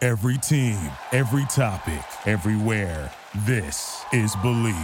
Every team, every topic, everywhere. This is Believe.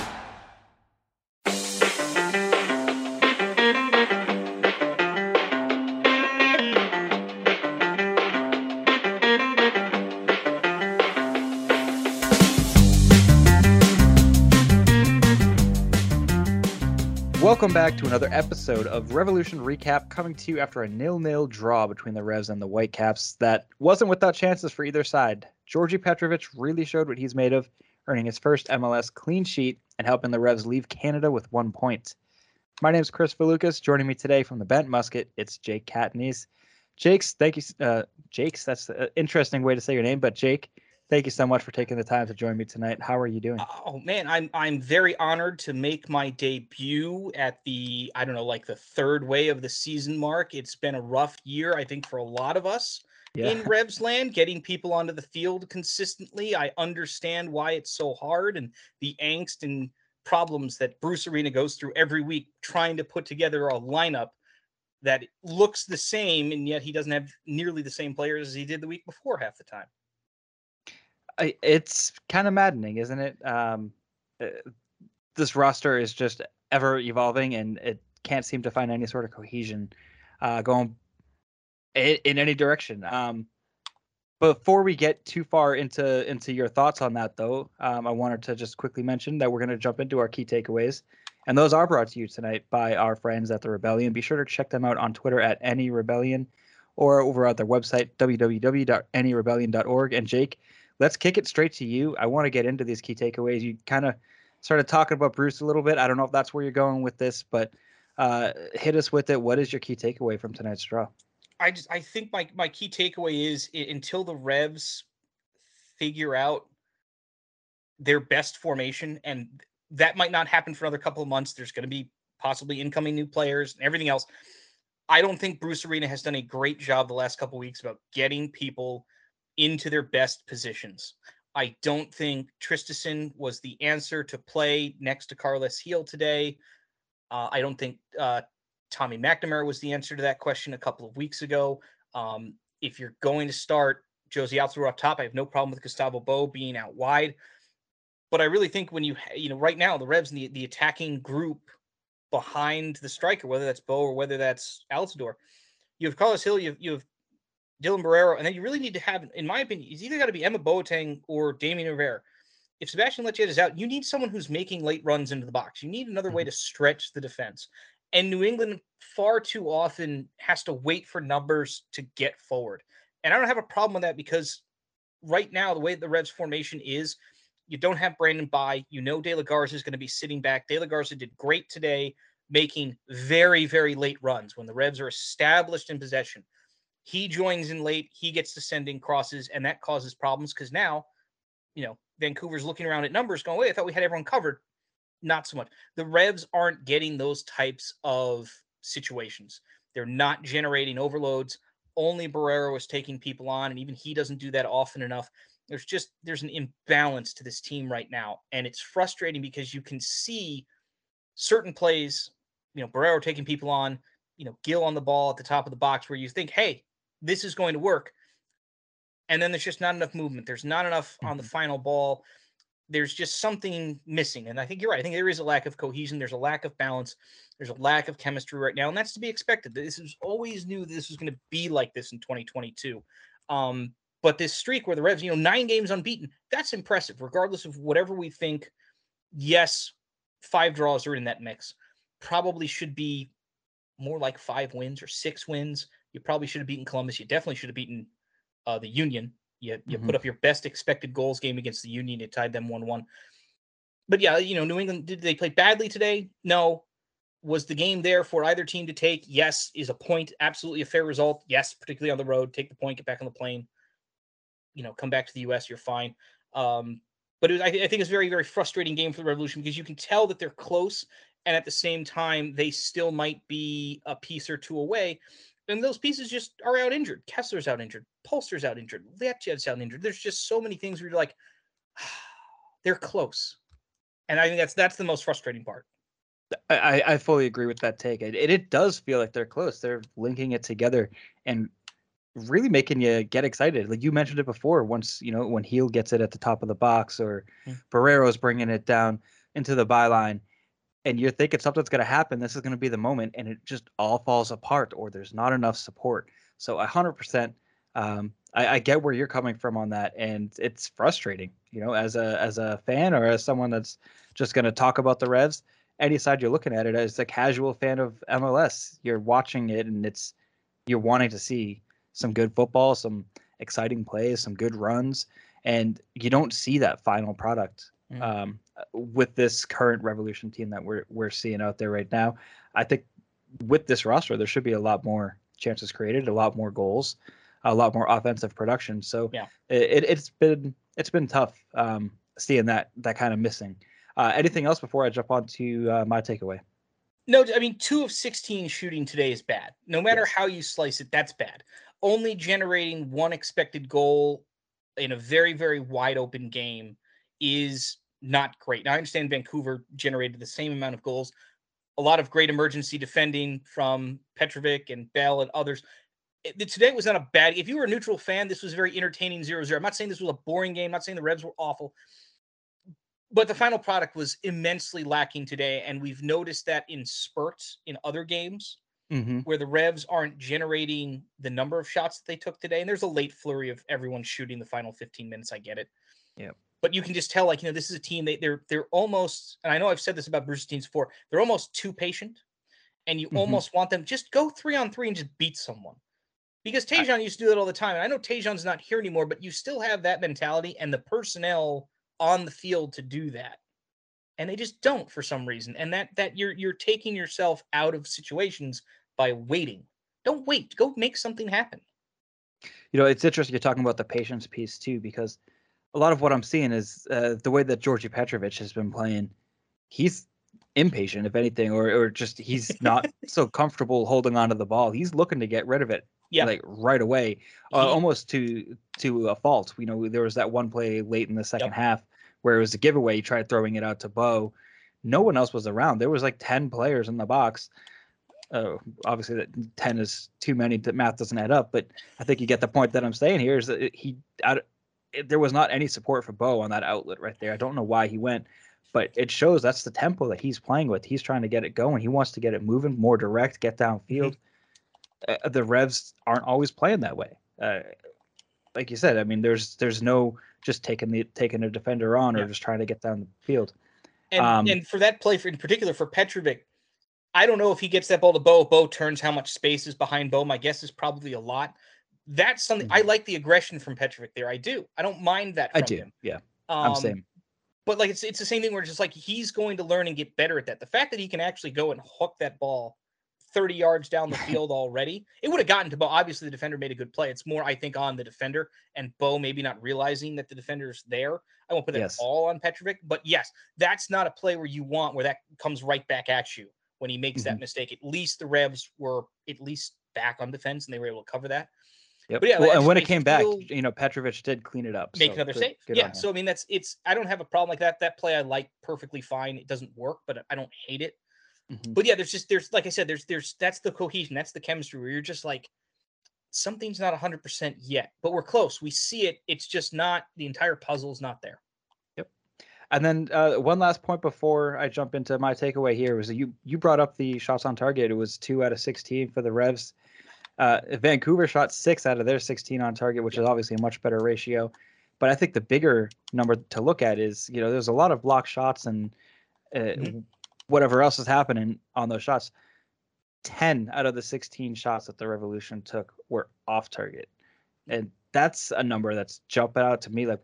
Welcome back to another episode of Revolution Recap, coming to you after a 0-0 draw between the Revs and the Whitecaps that wasn't without chances for either side. Georgi Petrovic really showed what he's made of, earning his first MLS clean sheet and helping the Revs leave Canada with 1 point. My name is Chris Valukas. Joining me today from the Bent Musket, it's Jake Catanese. Jakes, thank you. Jakes, that's an interesting way to say your name, but Jake, thank you so much for taking the time to join me tonight. How are you doing? Oh man, I'm very honored to make my debut at the the third way of the season mark. It's been a rough year, I think, for a lot of us in Revs land, getting people onto the field consistently. I understand why it's so hard and the angst and problems that Bruce Arena goes through every week trying to put together a lineup that looks the same, and yet he doesn't have nearly the same players as he did the week before half the time. It's kind of maddening, isn't it? This roster is just ever evolving, and it can't seem to find any sort of cohesion going in any direction. Before we get too far into your thoughts on that, though, I wanted to just quickly mention that we're going to jump into our key takeaways, and those are brought to you tonight by our friends at the Rebellion. Be sure to check them out on Twitter at AnyRebellion or over at their website www.anyrebellion.org. And Jake, let's kick it straight to you. I want to get into these key takeaways. You kind of started talking about Bruce a little bit. I don't know if that's where you're going with this, but hit us with it. What is your key takeaway from tonight's draw? I think my key takeaway is until the Revs figure out their best formation, and that might not happen for another couple of months. There's going to be possibly incoming new players and everything else. I don't think Bruce Arena has done a great job the last couple of weeks about getting people into their best positions. I don't think Traustason was the answer to play next to Carles Gil today. I don't think Tommy McNamara was the answer to that question a couple of weeks ago. If you're going to start Jozy Altidore up top, I have no problem with Gustavo Bou being out wide. But I really think when right now, the Revs and the attacking group behind the striker, whether that's Bou or whether that's Altidore, you have Carles Gil, you have Dylan Borrero, and then you really need to have, in my opinion, it's either got to be Emma Boateng or Damien Rivera. If Sebastian Lletget is out, you need someone who's making late runs into the box. You need another way to stretch the defense. And New England far too often has to wait for numbers to get forward. And I don't have a problem with that because right now, the way the Revs formation is, you don't have Brandon Bye. You know De La Garza is going to be sitting back. De La Garza did great today, making very, very late runs when the Revs are established in possession. He joins in late. He gets to send in crosses, and that causes problems because now, Vancouver's looking around at numbers going, wait, I thought we had everyone covered. Not so much. The Revs aren't getting those types of situations. They're not generating overloads. Only Borrero is taking people on, and even he doesn't do that often enough. There's an imbalance to this team right now, and it's frustrating because you can see certain plays, Borrero taking people on, Gil on the ball at the top of the box where you think, hey, this is going to work. And then there's just not enough movement. There's not enough on the final ball. There's just something missing. And I think you're right. I think there is a lack of cohesion. There's a lack of balance. There's a lack of chemistry right now. And that's to be expected. This is always knew this was going to be like this in 2022. But this streak where the Revs, 9 games unbeaten, that's impressive, regardless of whatever we think. Yes, 5 draws are in that mix. Probably should be more like 5 wins or 6 wins. You probably should have beaten Columbus. You definitely should have beaten the Union. You put up your best expected goals game against the Union. You tied them 1-1. But yeah, New England, did they play badly today? No. Was the game there for either team to take? Yes. Is a point absolutely a fair result? Yes, particularly on the road. Take the point, get back on the plane. Come back to the U.S., you're fine. But I think it's a very, very frustrating game for the Revolution because you can tell that they're close, and at the same time, they still might be a piece or two away. And those pieces just are out injured. Kessler's out injured. Polster's out injured. Lletget's out injured. There's just so many things where you're like, they're close. And I think that's the most frustrating part. I fully agree with that take. It does feel like they're close. They're linking it together. And really making you get excited. Like you mentioned it before, once, when Heel gets it at the top of the box or Barrero's bringing it down into the byline and you're thinking something's going to happen, this is going to be the moment, and it just all falls apart or there's not enough support. So 100%, I get where you're coming from on that, and it's frustrating, as a fan or as someone that's just going to talk about the Revs. Any side you're looking at it as a casual fan of MLS, you're watching it and you're wanting to see some good football, some exciting plays, some good runs, and you don't see that final product with this current Revolution team that we're seeing out there right now. I think with this roster, there should be a lot more chances created, a lot more goals, a lot more offensive production. So it's been tough seeing that kind of missing. Anything else before I jump on to my takeaway? No, I mean, 2 of 16 shooting today is bad. No matter how you slice it, that's bad. Only generating 1 expected goal in a very, very wide open game is not great. Now, I understand Vancouver generated the same amount of goals. A lot of great emergency defending from Petrovic and Bell and others. Today was not a bad. If you were a neutral fan, this was a very entertaining 0-0. I'm not saying this was a boring game. I'm not saying the Revs were awful. But the final product was immensely lacking today, and we've noticed that in spurts in other games where the Revs aren't generating the number of shots that they took today. And there's a late flurry of everyone shooting the final 15 minutes. I get it. Yeah. But you can just tell, this is a team, they're almost, and I know I've said this about Bruce's teams before, they're almost too patient, and you almost want them just go 3-on-3 and just beat someone. Because Tajon used to do that all the time. And I know Tajon's not here anymore, but you still have that mentality and the personnel on the field to do that, and they just don't for some reason. And that you're taking yourself out of situations by waiting. Don't wait. Go make something happen. It's interesting you're talking about the patience piece too, because a lot of what I'm seeing is the way that Georgi Petrovic has been playing. He's impatient, if anything, or just he's not so comfortable holding onto the ball. He's looking to get rid of it, like right away, almost to a fault. There was that one play late in the second half where it was a giveaway. He tried throwing it out to Bo. No one else was around. There was like 10 players in the box. Obviously, that 10 is too many. That math doesn't add up. But I think you get the point that I'm saying here is that there was not any support for Bo on that outlet right there. I don't know why he went, but it shows that's the tempo that he's playing with. He's trying to get it going. He wants to get it moving, more direct, get downfield. The Revs aren't always playing that way. Like you said, I mean, there's no just taking a defender on or just trying to get down the field. And for that play, in particular for Petrovic, I don't know if he gets that ball to Bo. Bo turns, how much space is behind Bo? My guess is probably a lot. That's something I like, the aggression from Petrovic there. I do. I don't mind that from him. Yeah. I'm same. But it's the same thing where it's just like he's going to learn and get better at that. The fact that he can actually go and hook that ball 30 yards down the field already, it would have gotten to Bo. Obviously, the defender made a good play. It's more, I think, on the defender and Bo maybe not realizing that the defender's there. I won't put that all on Petrovic, but yes, that's not a play where you want where that comes right back at you when he makes that mistake. At least the Revs were at least back on defense and they were able to cover that. Yep. But and when it came back, Petrovic did clean it up. Make another save. Yeah. So, I mean, I don't have a problem like that. That play I like perfectly fine. It doesn't work, but I don't hate it. But yeah, there's like I said, there's that's the cohesion. That's the chemistry where you're just like, something's not 100% yet, but we're close. We see it. It's just not, the entire puzzle's not there. Yep. And then one last point before I jump into my takeaway here was that you brought up the shots on target. It was 2 out of 16 for the Revs. Vancouver shot 6 out of their 16 on target, which is obviously a much better ratio. But I think the bigger number to look at is, there's a lot of block shots and whatever else is happening on those shots. 10 out of the 16 shots that the Revolution took were off target. And that's a number that's jumping out to me like,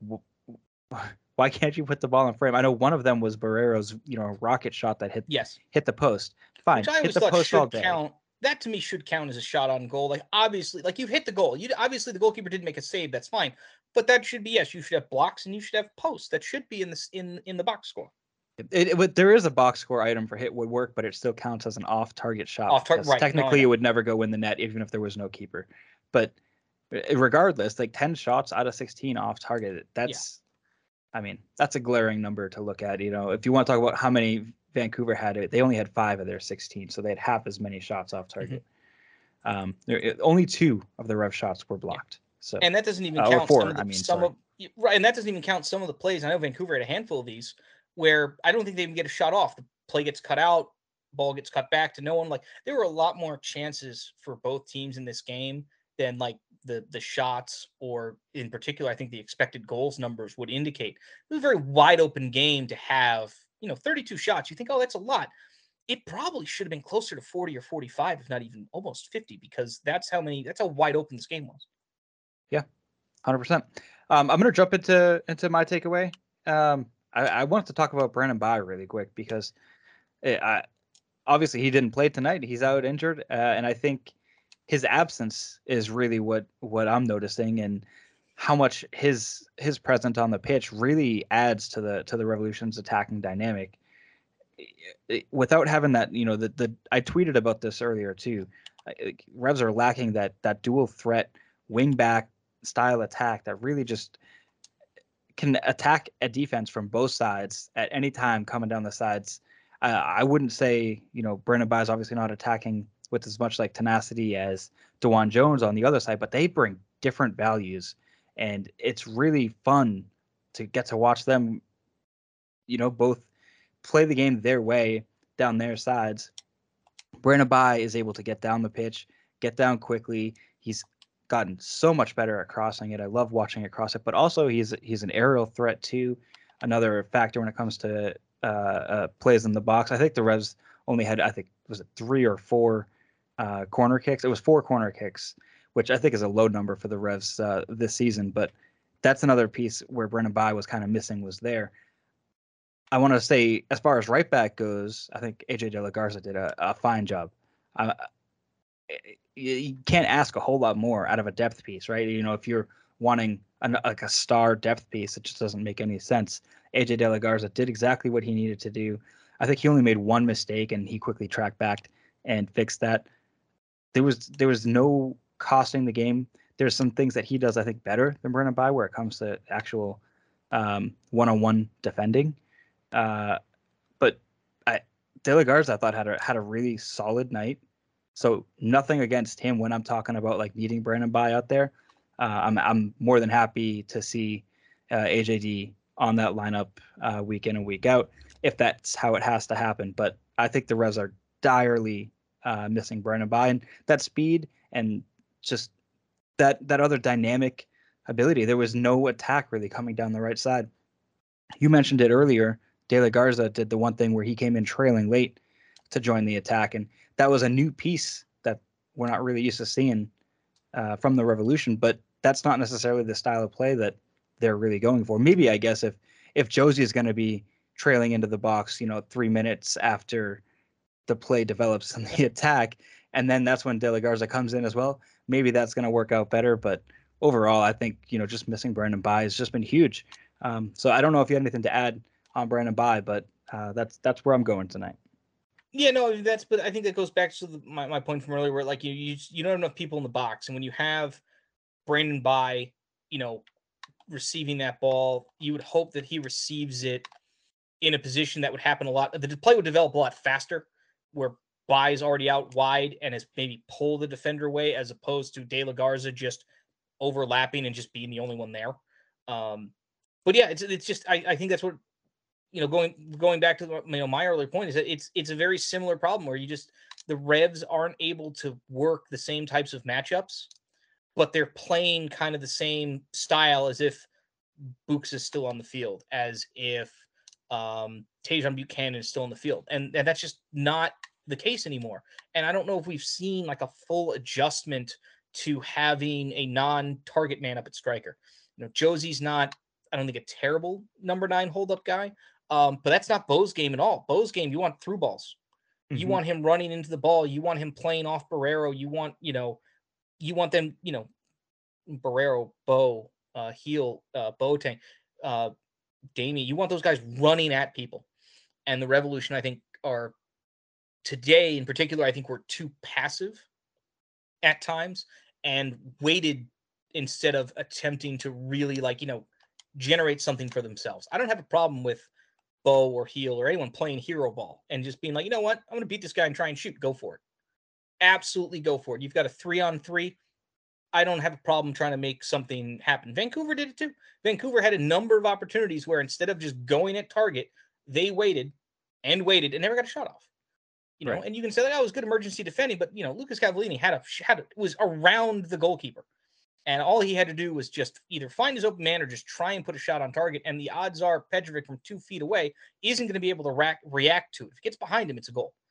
why can't you put the ball in frame? I know one of them was Barrero's, rocket shot that hit the post. Fine, which I hit the post all day. Count. That to me should count as a shot on goal. Like, obviously, like, you've hit the goal. Obviously the goalkeeper didn't make a save. That's fine. But that should be, yes, you should have blocks and you should have posts. That should be in the box score. There is a box score item for hit would work, but it still counts as an off-target shot. Right. Technically, it would never go in the net, even if there was no keeper. But regardless, like 10 shots out of 16 off target, I mean, that's a glaring number to look at. If you want to talk about how many Vancouver had, they only had 5 of their 16, so they had half as many shots off target. Only 2 of the Rev shots were blocked. So and that doesn't even or count 4. some of the, I mean, some sorry. of right, and that doesn't even count some of the plays. I know Vancouver had a handful of these where I don't think they even get a shot off. The play gets cut out, ball gets cut back to no one. Like there were a lot more chances for both teams in this game than like the shots, or in particular, I think the expected goals numbers would indicate. It was a very wide open game to have, 32 shots. You think, oh, that's a lot. It probably should have been closer to 40 or 45, if not even almost 50, because that's how wide open this game was. Yeah, 100%. I'm going to jump into my takeaway. I wanted to talk about Brandon Bye really quick because obviously he didn't play tonight. He's out injured, and I think his absence is really what I'm noticing, and how much his presence on the pitch really adds to the Revolution's attacking dynamic. Without having that, the I tweeted about this earlier too. Revs are lacking that dual threat wing back style attack that really just can attack a defense from both sides at any time coming down the sides. I wouldn't say, Brandon Bye is obviously not attacking with as much like tenacity as DeJuan Jones on the other side, but they bring different values, and it's really fun to get to watch them, both play the game their way down their sides. Brandon Bye is able to get down the pitch, get down quickly. He's gotten so much better at crossing it. I love watching it cross it, but also he's an aerial threat too. Another factor when it comes to plays in the box. I think the Revs only had, was it 3 or 4 corner kicks? It was 4 corner kicks, which I think is a low number for the Revs this season. But that's another piece where Brandon Bye was kind of missing, was there. I want to say, as far as right back goes, I think AJ De La Garza did a fine job. You can't ask a whole lot more out of a depth piece, right? If you're wanting like a star depth piece, it just doesn't make any sense. AJ De La Garza did exactly what he needed to do. I think he only made one mistake, and he quickly tracked back and fixed that. There was no costing the game. There's some things that he does, I think, better than Brandon Bye where it comes to actual one-on-one defending. But De La Garza, I thought, had a really solid night. So nothing against him when I'm talking about like needing Brandon Bye out there. I'm more than happy to see AJD on that lineup week in and week out if that's how it has to happen. But I think the Revs are direly missing Brandon Bye, and that speed and just that other dynamic ability. There was no attack really coming down the right side. You mentioned it earlier. De La Garza did the one thing where he came in trailing late to join the attack, and that was a new piece that we're not really used to seeing from the Revolution. But that's not necessarily the style of play that they're really going for. Maybe, I guess, if Josie is going to be trailing into the box, 3 minutes after the play develops in the attack, and then that's when De La Garza comes in as well, maybe that's going to work out better. But overall, I think, just missing Brandon Bye has just been huge. So I don't know if you had anything to add on Brandon Bye, but that's where I'm going tonight. Yeah, no, but I think that goes back to my point from earlier, where like you don't have enough people in the box, and when you have Brandon Bye, receiving that ball, you would hope that he receives it in a position that would happen a lot. The play would develop a lot faster, where Bye is already out wide and has maybe pulled the defender away, as opposed to De La Garza just overlapping and just being the only one there. But yeah, it's just I think that's what, going back to my earlier point, is that it's a very similar problem where the Revs aren't able to work the same types of matchups, but they're playing kind of the same style as if Books is still on the field, as if Tajon Buchanan is still on the field, and that's just not the case anymore. And I don't know if we've seen like a full adjustment to having a non-target man up at striker. Josie's not, I don't think, a terrible number 9 hold-up guy, but that's not Bo's game at all. Bo's game, you want through balls. You want him running into the ball. You want him playing off Barreiro. You want them, Barreiro, Bo, Heel, Boateng, Damien. You want those guys running at people. And the Revolution, I think, are today in particular, I think we're too passive at times and waited instead of attempting to really generate something for themselves. I don't have a problem with Bo or Heel or anyone playing hero ball and just being like, you know what, I'm going to beat this guy and try and shoot. Go for it. absolutely go for it. You've got a 3-on-3. I don't have a problem trying to make something happen. Vancouver did it too. Vancouver had a number of opportunities where instead of just going at target, they waited and never got a shot off. Right. And you can say that, oh, it was good emergency defending, but Lucas Cavallini was around the goalkeeper. And all he had to do was just either find his open man or just try and put a shot on target. And the odds are Petrovic from 2 feet away isn't going to be able to react to it. If it gets behind him, it's a goal.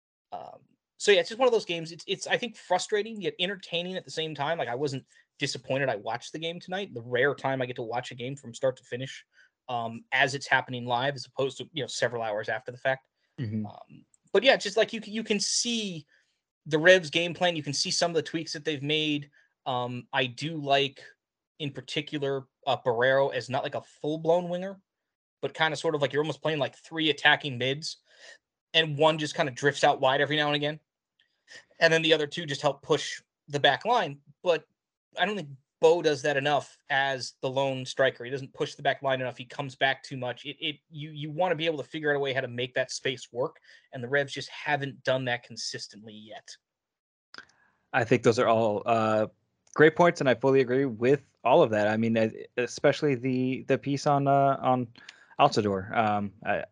So yeah, it's just one of those games. It's I think frustrating yet entertaining at the same time. Like I wasn't disappointed. I watched the game tonight. The rare time I get to watch a game from start to finish, as it's happening live, as opposed to several hours after the fact. Mm-hmm. But yeah, just like you can see the Revs game plan. You can see some of the tweaks that they've made. I do like, in particular, Barrero as not like a full-blown winger, but kind of sort of like you're almost playing like 3 attacking mids, and one just kind of drifts out wide every now and again. And then the other 2 just help push the back line. But I don't think Bo does that enough as the lone striker. He doesn't push the back line enough. He comes back too much. You want to be able to figure out a way how to make that space work, and the Revs just haven't done that consistently yet. I think those are all great points, and I fully agree with all of that. I mean, especially the piece on Altidore.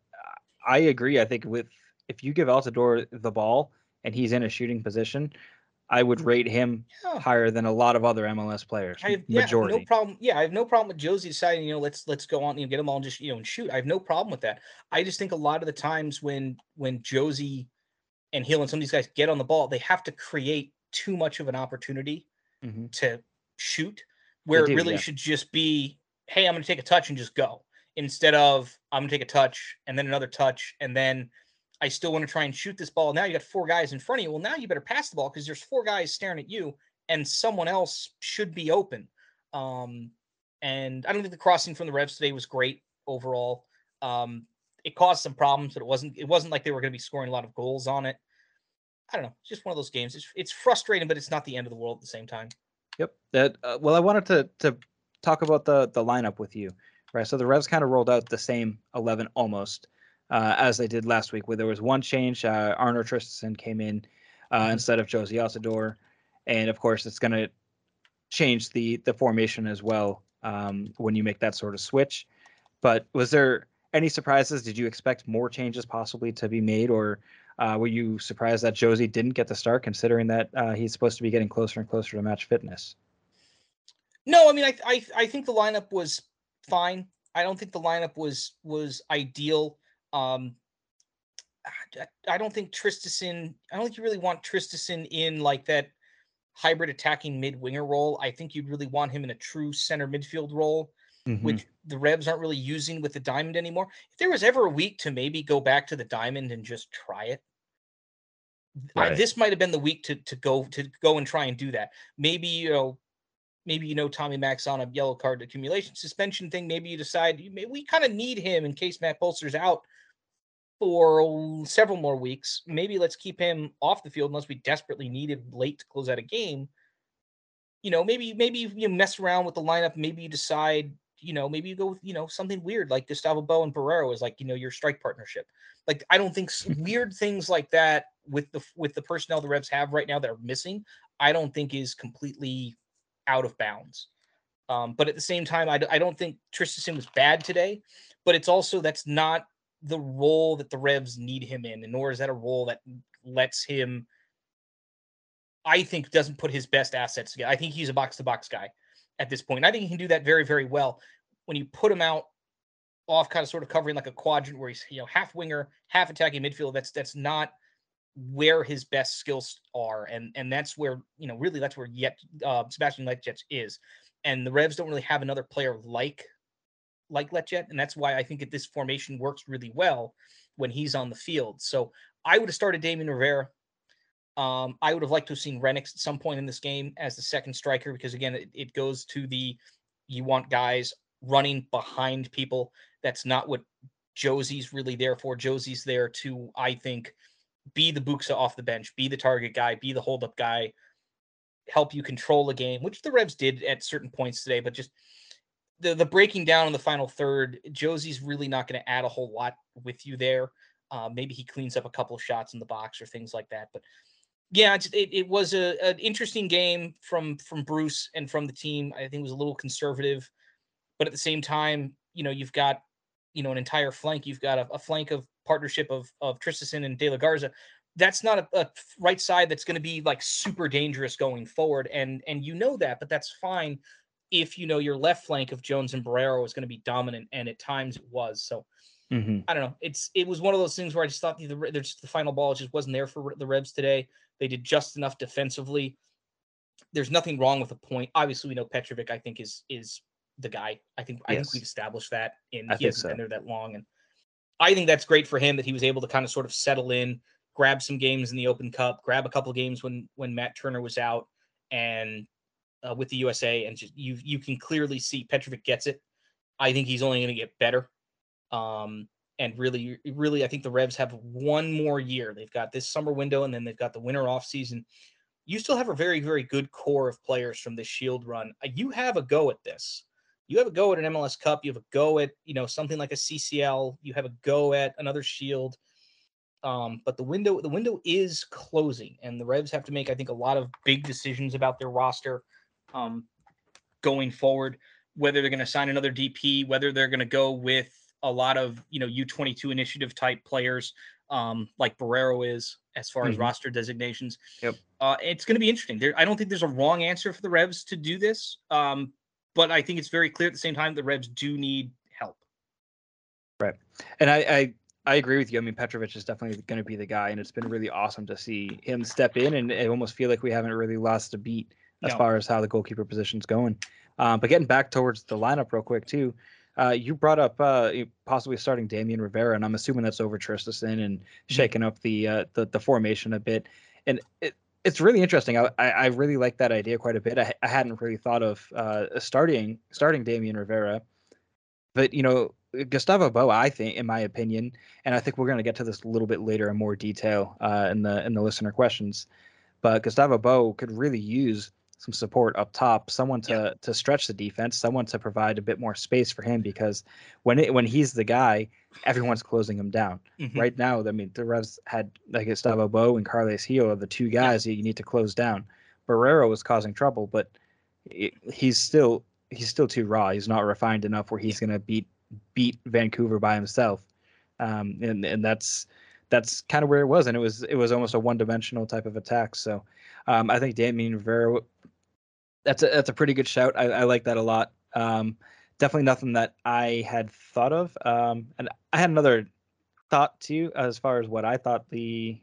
I agree. I think if you give Altidore the ball and he's in a shooting position, I would rate him higher than a lot of other MLS players. Majority. No problem. Yeah, I have no problem with Josie deciding, let's go on and get them all and just and shoot. I have no problem with that. I just think a lot of the times when Josie and Hill and some of these guys get on the ball, they have to create too much of an opportunity to shoot, where it really should just be, hey, I'm going to take a touch and just go, instead of I'm going to take a touch and then another touch and then I still want to try and shoot this ball. Now you got 4 guys in front of you. Well, now you better pass the ball because there's 4 guys staring at you and someone else should be open. And I don't think the crossing from the Revs today was great overall. It caused some problems, but it wasn't like they were going to be scoring a lot of goals on it. I don't know. It's just one of those games. It's frustrating, but it's not the end of the world at the same time. Yep. Well, I wanted to talk about the lineup with you, right? So the Revs kind of rolled out the same 11 almost as they did last week, where there was one change. Arnor Traustason came in instead of Jozy Altidore, and of course it's going to change the formation as well when you make that sort of switch. But was there any surprises? Did you expect more changes possibly to be made, or were you surprised that Jozy didn't get the start, considering that he's supposed to be getting closer and closer to match fitness? No, I mean, I think the lineup was fine. I don't think the lineup was ideal. I don't think Traustason. I don't think you really want Traustason in like that hybrid attacking mid winger role. I think you'd really want him in a true center midfield role, which the Revs aren't really using with the diamond anymore. If there was ever a week to maybe go back to the diamond and just try it, right, this might have been the week to go and try and do that. Maybe Tommy Mack's on a yellow card accumulation suspension thing. Maybe you decide we kind of need him in case Matt Bolster's out for several more weeks. Maybe let's keep him off the field unless we desperately need him late to close out a game. Maybe you mess around with the lineup. Maybe you decide, maybe you go with, something weird like Gustavo Bo and Barrero is like, your strike partnership. Like, I don't think weird things like that with the personnel the Revs have right now that are missing, I don't think is completely out of bounds. But at the same time, I don't think Traustason was bad today, but it's also, that's not the role that the Revs need him in, and nor is that a role that lets him, I think, doesn't put his best assets together. I think he's a box-to-box guy at this point. I think he can do that very, very well. When you put him out off kind of sort of covering like a quadrant where he's, half winger, half attacking midfield, that's not where his best skills are. And that's where, really that's where Sebastian Lletget is. And the Revs don't really have another player like Lletget. And that's why I think that this formation works really well when he's on the field. So I would have started Damien Rivera. I would have liked to have seen Renix at some point in this game as the second striker, because again, it goes to you want guys running behind people. That's not what Jozy's really there for. Jozy's there to, I think, be the Buxa off the bench, be the target guy, be the hold-up guy, help you control the game, which the Revs did at certain points today. But just the breaking down in the final third, Jozy's really not going to add a whole lot with you there. Maybe he cleans up a couple of shots in the box or things like that. But Yeah, it was an interesting game from Bruce and from the team. I think it was a little conservative, but at the same time, you've got an entire flank. You've got a flank of partnership of Tristison and De La Garza. That's not a right side that's going to be like super dangerous going forward, and that, but that's fine if your left flank of Jones and Barrero is going to be dominant, and at times it was. So I don't know. It was one of those things where I just thought the final ball just wasn't there for the Revs today. They did just enough defensively. There's nothing wrong with a point. Obviously, we know Petrovic, I think, is the guy. I think we've established that, and he hasn't been there that long. And I think that's great for him that he was able to kind of sort of settle in, grab some games in the Open Cup, grab a couple of games when Matt Turner was out, and with the USA, and just you can clearly see Petrovic gets it. I think he's only going to get better. And really, I think the Revs have one more year. They've got this summer window, and then they've got the winter off season. You still have a very, very good core of players from this Shield run. You have a go at this. You have a go at an MLS Cup. You have a go at something like a CCL. You have a go at another Shield. But the window is closing, and the Revs have to make, I think, a lot of big decisions about their roster going forward. Whether they're going to sign another DP, whether they're going to go with a lot of U22 initiative type players like Barrero is, as far as roster designations. Yep. It's going to be interesting. I don't think there's a wrong answer for the Revs to do this, but I think it's very clear at the same time the Revs do need help. Right, and I agree with you. I mean, Petrovic is definitely going to be the guy, and it's been really awesome to see him step in, and I almost feel like we haven't really lost a beat as far as how the goalkeeper position's going. But getting back towards the lineup real quick too. You brought up possibly starting Damian Rivera, and I'm assuming that's over Tristison and shaking up the formation a bit. And it's really interesting. I really like that idea quite a bit. I hadn't really thought of starting Damian Rivera, but Gustavo Bo, I think, in my opinion, and I think we're going to get to this a little bit later in more detail in the listener questions, but Gustavo Bo could really use some support up top, someone to stretch the defense, someone to provide a bit more space for him, because when he's the guy, everyone's closing him down. Right now, I mean, the Revs had like Gustavo Bo and Carles Gil are the two guys that you need to close down. Barrero was causing trouble, but he's still too raw. He's not refined enough where he's going to beat Vancouver by himself. And that's kind of where it was, and it was almost a one-dimensional type of attack. So I think Damian Rivera, that's a pretty good shout. I like that a lot. Definitely nothing that I had thought of. And I had another thought too, as far as what I thought the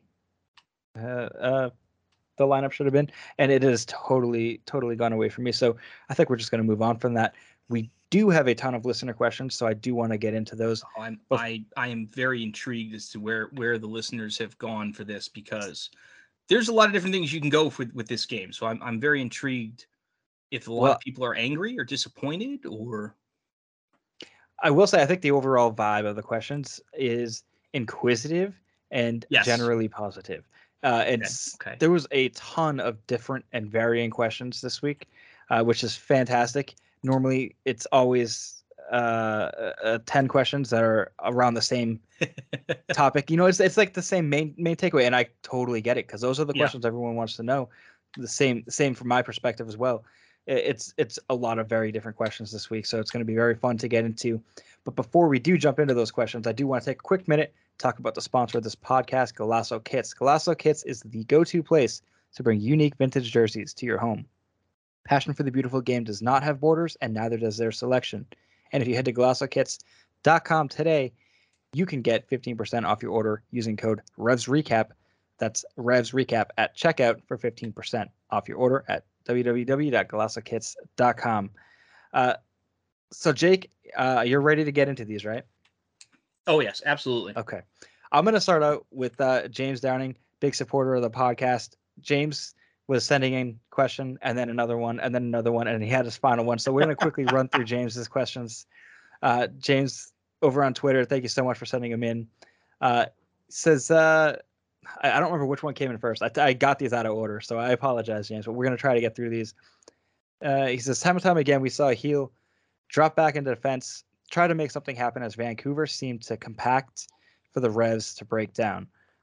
lineup should have been, and it has totally gone away from me. So I think we're just going to move on from that. We do have a ton of listener questions, so I do want to get into those. I am very intrigued as to where the listeners have gone for this, because there's a lot of different things you can go with this game. So I'm very intrigued if a lot of people are angry or disappointed, or. I will say I think the overall vibe of the questions is inquisitive and generally positive. There was a ton of different and varying questions this week, which is fantastic. Normally, it's always 10 questions that are around the same topic. It's like the same main takeaway, and I totally get it, because those are the questions everyone wants to know. The same from my perspective as well. It's a lot of very different questions this week, so it's going to be very fun to get into. But before we do jump into those questions, I do want to take a quick minute to talk about the sponsor of this podcast, Golasso Kits. Golasso Kits is the go-to place to bring unique vintage jerseys to your home. Passion for the beautiful game does not have borders, and neither does their selection. And if you head to GolassoKits.com today, you can get 15% off your order using code REVSRECAP. That's REVSRECAP at checkout for 15% off your order at www.golassokits.com. So Jake, you're ready to get into these, right? Oh yes, absolutely. Okay. I'm going to start out with James Downing, big supporter of the podcast. James was sending in question, and then another one, and then another one, and he had his final one. So we're going to quickly run through James's questions. James over on Twitter, thank you so much for sending them in. Says, I don't remember which one came in first. I got these out of order, so I apologize, James, but we're going to try to get through these. He says, time and time again, we saw Gil drop back into defense, try to make something happen as Vancouver seemed to compact for the Revs to break down.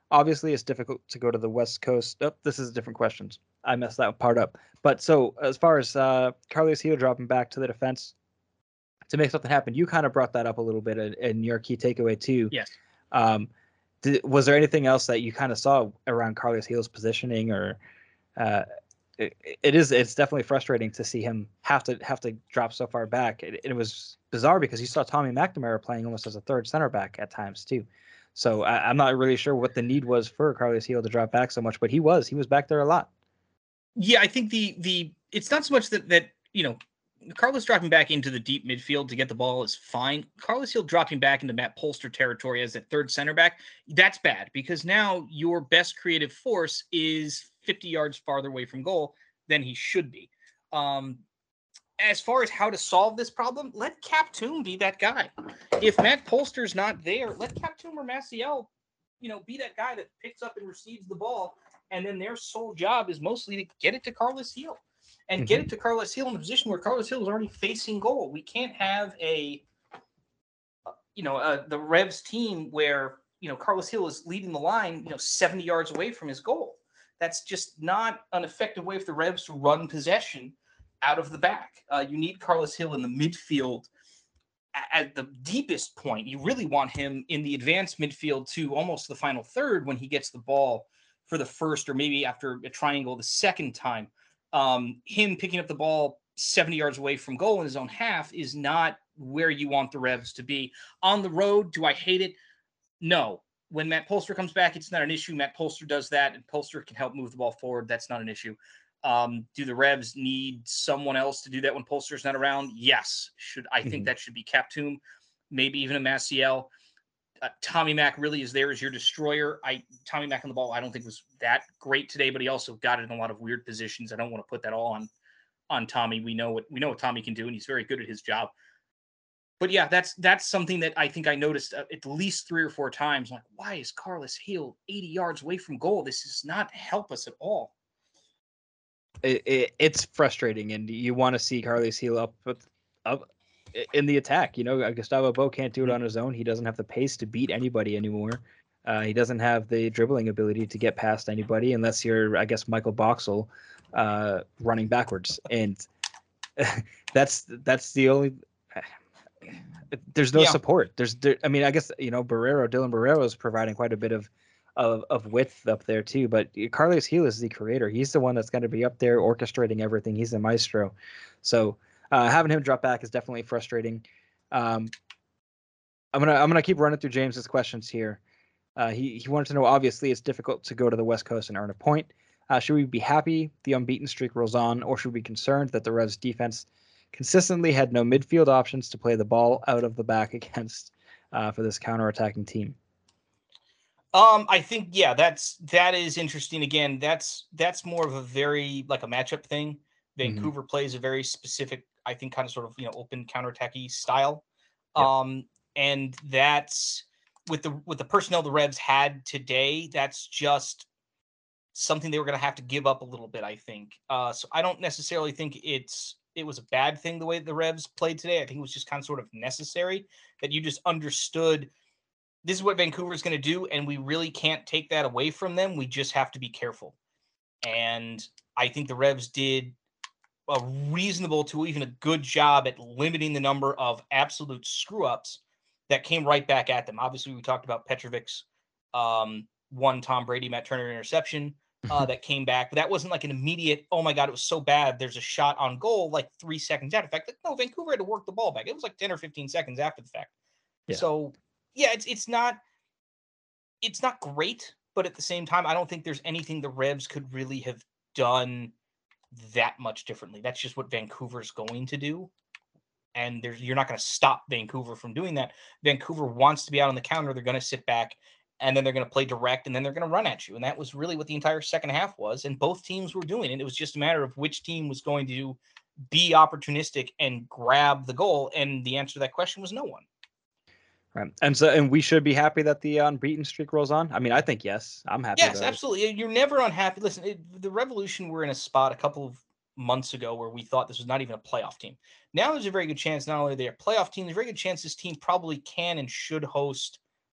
obviously it's difficult to go to the West Coast. Oh, this is different questions. I messed that part up. But so as far as Carlos Gil dropping back to the defense to make something happen, you kind of brought that up a little bit in your key takeaway too. Yes. Was there anything else that you kind of saw around Carlos Gil's positioning, or it's definitely frustrating to see him have to drop so far back. It was bizarre because you saw Tommy McNamara playing almost as a third center back at times too. So I'm not really sure what the need was for Carlos Gil to drop back so much, but he was back there a lot. Yeah, I think the it's not so much that Carlos dropping back into the deep midfield to get the ball is fine. Carlos Gil dropping back into Matt Polster territory as that third center back, that's bad because now your best creative force is 50 yards farther away from goal than he should be. As far as how to solve this problem, let Cap Toom be that guy. If Matt Polster's not there, let Cap Toom or Maciel, be that guy that picks up and receives the ball, and then their sole job is mostly to get it to Carlos Gil. And get it to Carlos Gil in a position where Carlos Gil is already facing goal. We can't have the Revs team where, Carlos Gil is leading the line, 70 yards away from his goal. That's just not an effective way for the Revs to run possession out of the back. You need Carlos Gil in the midfield at the deepest point. You really want him in the advanced midfield to almost the final third when he gets the ball for the first or maybe after a triangle the second time. Him picking up the ball 70 yards away from goal in his own half is not where you want the Revs to be. On the road, do I hate it? No. When Matt Polster comes back, it's not an issue. Matt Polster does that, and Polster can help move the ball forward. That's not an issue. Do the Revs need someone else to do that when Polster's not around? Yes. I think that should be Cap Toom, maybe even a Maciel. Tommy Mack really is there as your destroyer. Tommy Mack on the ball, I don't think was that great today, but he also got it in a lot of weird positions. I don't want to put that all on Tommy. We know what Tommy can do, and he's very good at his job. But yeah, that's something that I think I noticed at least 3 or 4 times. Like, why is Carlos Gil 80 yards away from goal? This does not help us at all. It's frustrating, and you want to see Carlos Gil up in the attack. Gustavo Bo can't do it on his own. He doesn't have the pace to beat anybody anymore. He doesn't have the dribbling ability to get past anybody unless you're, I guess, Michael Boxall running backwards. And that's the only. There's no support. I guess Dylan Barrero is providing quite a bit of width up there too. But Carlos Gil is the creator. He's the one that's going to be up there orchestrating everything. He's the maestro. So having him drop back is definitely frustrating. I'm gonna keep running through James's questions here. He wanted to know, obviously, it's difficult to go to the West Coast and earn a point. Should we be happy the unbeaten streak rolls on, or should we be concerned that the Revs defense consistently had no midfield options to play the ball out of the back against for this counterattacking team? I think, yeah, that is interesting. Again, that's more of a very like a matchup thing. Vancouver plays a very specific, I think, kind of sort of open counterattacky style. Yep. And that's with the personnel the Revs had today, that's just something they were going to have to give up a little bit, I think. So I don't necessarily think it was a bad thing the way the Revs played today. I think it was just kind of sort of necessary that you just understood this is what Vancouver is going to do, and we really can't take that away from them. We just have to be careful. And I think the Revs did a reasonable to even a good job at limiting the number of absolute screw-ups that came right back at them. Obviously, we talked about Petrovic's one Tom Brady, Matt Turner interception that came back. But that wasn't like an immediate, oh, my God, it was so bad. There's a shot on goal like 3 seconds after the fact. No, Vancouver had to work the ball back. It was like 10 or 15 seconds after the fact. Yeah. So, yeah, it's not great, but at the same time, I don't think there's anything the Revs could really have done that much differently. That's just what Vancouver's going to do. And you're not going to stop Vancouver from doing that. Vancouver wants to be out on the counter. They're going to sit back, and then they're going to play direct, and then they're going to run at you. And that was really what the entire second half was. And both teams were doing it. It was just a matter of which team was going to be opportunistic and grab the goal. And the answer to that question was no one. Right. And we should be happy that the unbeaten streak rolls on. I mean, I think yes. I'm happy. Yes, absolutely. You're never unhappy. Listen, the Revolution were in a spot a couple of months ago where we thought this was not even a playoff team. Now there's a very good chance not only they're a playoff team, there's a very good chance this team probably can and should host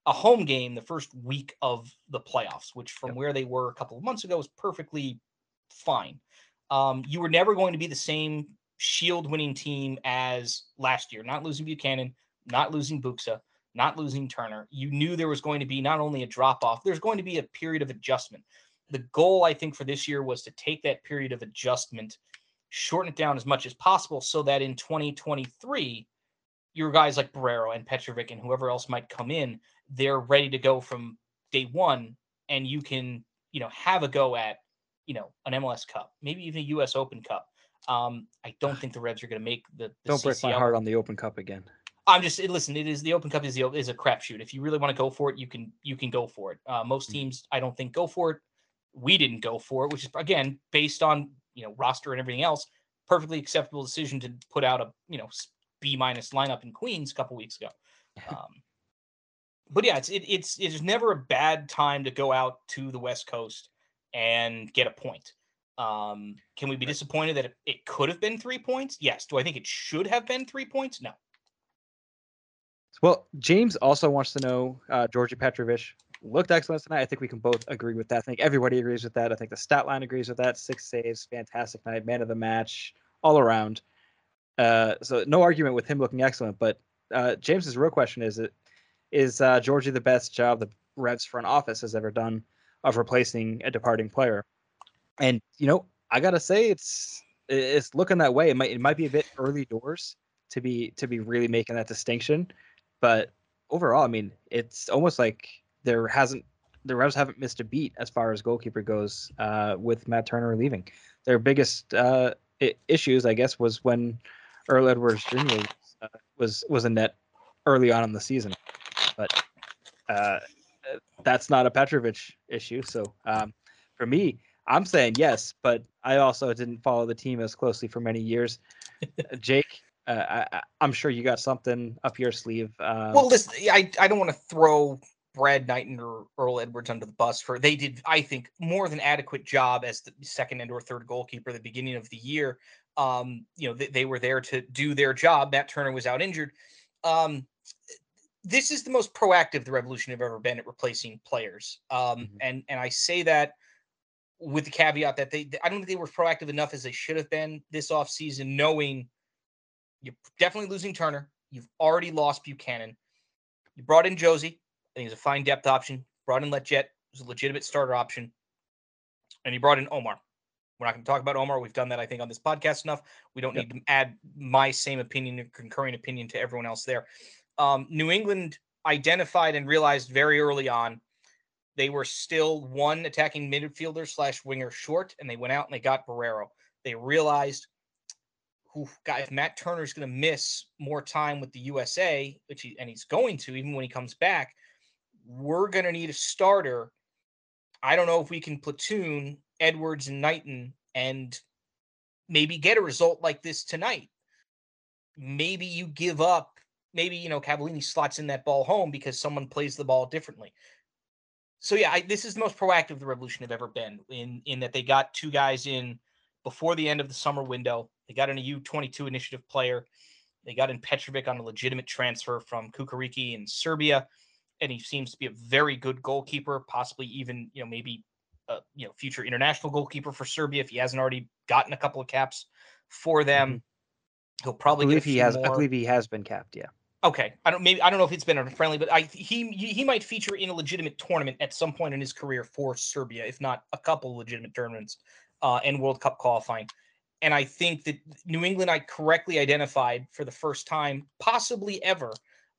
a home game the first week of the playoffs, which from Yep. where they were a couple of months ago was perfectly fine. You were never going to be the same Shield winning team as last year, not losing Buchanan, not losing Buxa, not losing Turner. You knew there was going to be not only a drop off, there's going to be a period of adjustment. The goal, I think, for this year was to take that period of adjustment, shorten it down as much as possible so that in 2023, your guys like Barrero and Petrovic and whoever else might come in, they're ready to go from day one, and you can, have a go at, an MLS Cup, maybe even a U.S. Open Cup. I don't think the Revs are going to make the Don't break CCL. my heart on the Open Cup again. I'm just listen. It is the Open Cup is a crapshoot. If you really want to go for it, you can go for it. Most teams, I don't think, go for it. We didn't go for it, which is again based on roster and everything else. Perfectly acceptable decision to put out a B- lineup in Queens a couple weeks ago. But yeah, it's never a bad time to go out to the West Coast and get a point. Can we be disappointed that it could have been 3 points? Yes. Do I think it should have been 3 points? No. Well, James also wants to know, Georgi Petrovic looked excellent tonight. I think we can both agree with that. I think everybody agrees with that. I think the stat line agrees with that. 6 saves, fantastic night, man of the match, all around. So no argument with him looking excellent. But James's real question is Georgie the best job the Revs front office has ever done of replacing a departing player? And I gotta say it's looking that way. It might be a bit early doors to be really making that distinction, but overall, I mean, it's almost like the Revs haven't missed a beat as far as goalkeeper goes with Matt Turner leaving. Their biggest issues, I guess, was when Earl Edwards Jr. was a net early on in the season, but that's not a Petrovic issue. So for me, I'm saying yes, but I also didn't follow the team as closely for many years. Jake, I'm sure you got something up your sleeve. Well, listen, I don't want to throw Brad Knighton or Earl Edwards under the bus they did, I think, more than adequate job as the second and or third goalkeeper at the beginning of the year. They were there to do their job. Matt Turner was out injured. This is the most proactive the Revolution have ever been at replacing players. And I say that with the caveat that I don't think they were proactive enough as they should have been this offseason, knowing you're definitely losing Turner. You've already lost Buchanan. You brought in Josie. I think he's a fine depth option. Brought in Letjet, who's a legitimate starter option. And you brought in Omar. We're not going to talk about Omar. We've done that, I think, on this podcast enough. We don't need to add my same opinion or concurring opinion to everyone else there. New England identified and realized very early on they were still one attacking midfielder / winger short, and they went out and they got Barrero. They realized, if Matt Turner's going to miss more time with the USA, and he's going to, even when he comes back, we're going to need a starter. I don't know if we can platoon Edwards and Knighton and maybe get a result like this tonight. Maybe you give up. Maybe, Cavallini slots in that ball home because someone plays the ball differently. So, yeah, this is the most proactive the Revolution have ever been in that they got 2 guys in before the end of the summer window. They got in a U22 initiative player. They got in Petrovic on a legitimate transfer from Kukariki in Serbia. And he seems to be a very good goalkeeper, possibly even, maybe future international goalkeeper for Serbia if he hasn't already gotten a couple of caps for them. Mm-hmm. He'll probably get a few more. I believe he has been capped, yeah. Okay, I don't know if it's been a friendly, but he might feature in a legitimate tournament at some point in his career for Serbia, if not a couple legitimate tournaments and World Cup qualifying. And I think that New England, I correctly identified for the first time, possibly ever,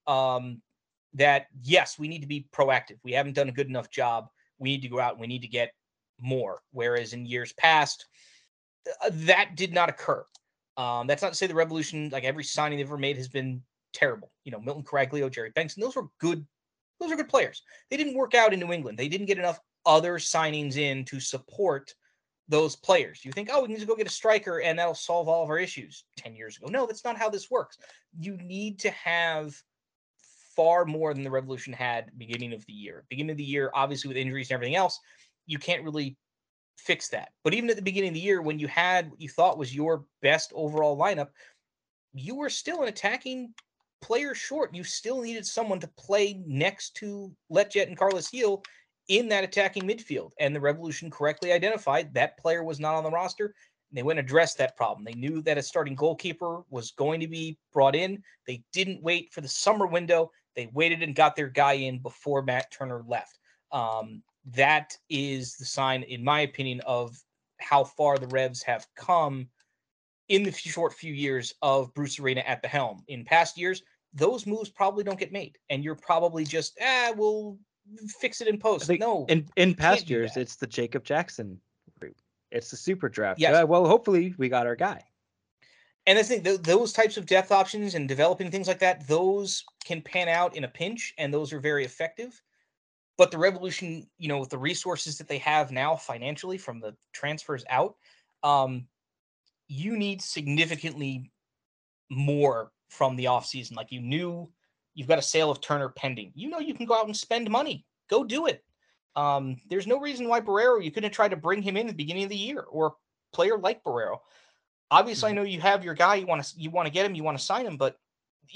that yes, we need to be proactive. We haven't done a good enough job. We need to go out and we need to get more. Whereas in years past, that did not occur. That's not to say the Revolution, like every signing they've ever made, has been terrible. Milton Caraglio, Jerry Bengtson, those are good players. They didn't work out in New England. They didn't get enough other signings in to support those players. You think, we need to go get a striker and that'll solve all of our issues 10 years ago. No, that's not how this works. You need to have far more than the Revolution had beginning of the year. Beginning of the year, obviously with injuries and everything else, you can't really fix that. But even at the beginning of the year, when you had what you thought was your best overall lineup, you were still an attacking players short, you still needed someone to play next to Letjet and Carlos Gil in that attacking midfield. And the Revolution correctly identified that player was not on the roster. They went and addressed that problem. They knew that a starting goalkeeper was going to be brought in. They didn't wait for the summer window. They waited and got their guy in before Matt Turner left. That is the sign, in my opinion, of how far the Revs have come in the short few years of Bruce Arena at the helm. In past years, those moves probably don't get made. And you're probably just, we'll fix it in post. No. In past years, it's the Jacob Jackson route. It's the super draft. Yes. Well, hopefully we got our guy. And I think those types of depth options and developing things like that, those can pan out in a pinch, and those are very effective. But the Revolution, with the resources that they have now financially from the transfers out, you need significantly more from the offseason. Like, you've got a sale of Turner pending. You can go out and spend money. Go do it. There's no reason why Barreiro, you couldn't try to bring him in at the beginning of the year, or a player like Barreiro. Obviously, I know you have your guy. You want to get him. You want to sign him. But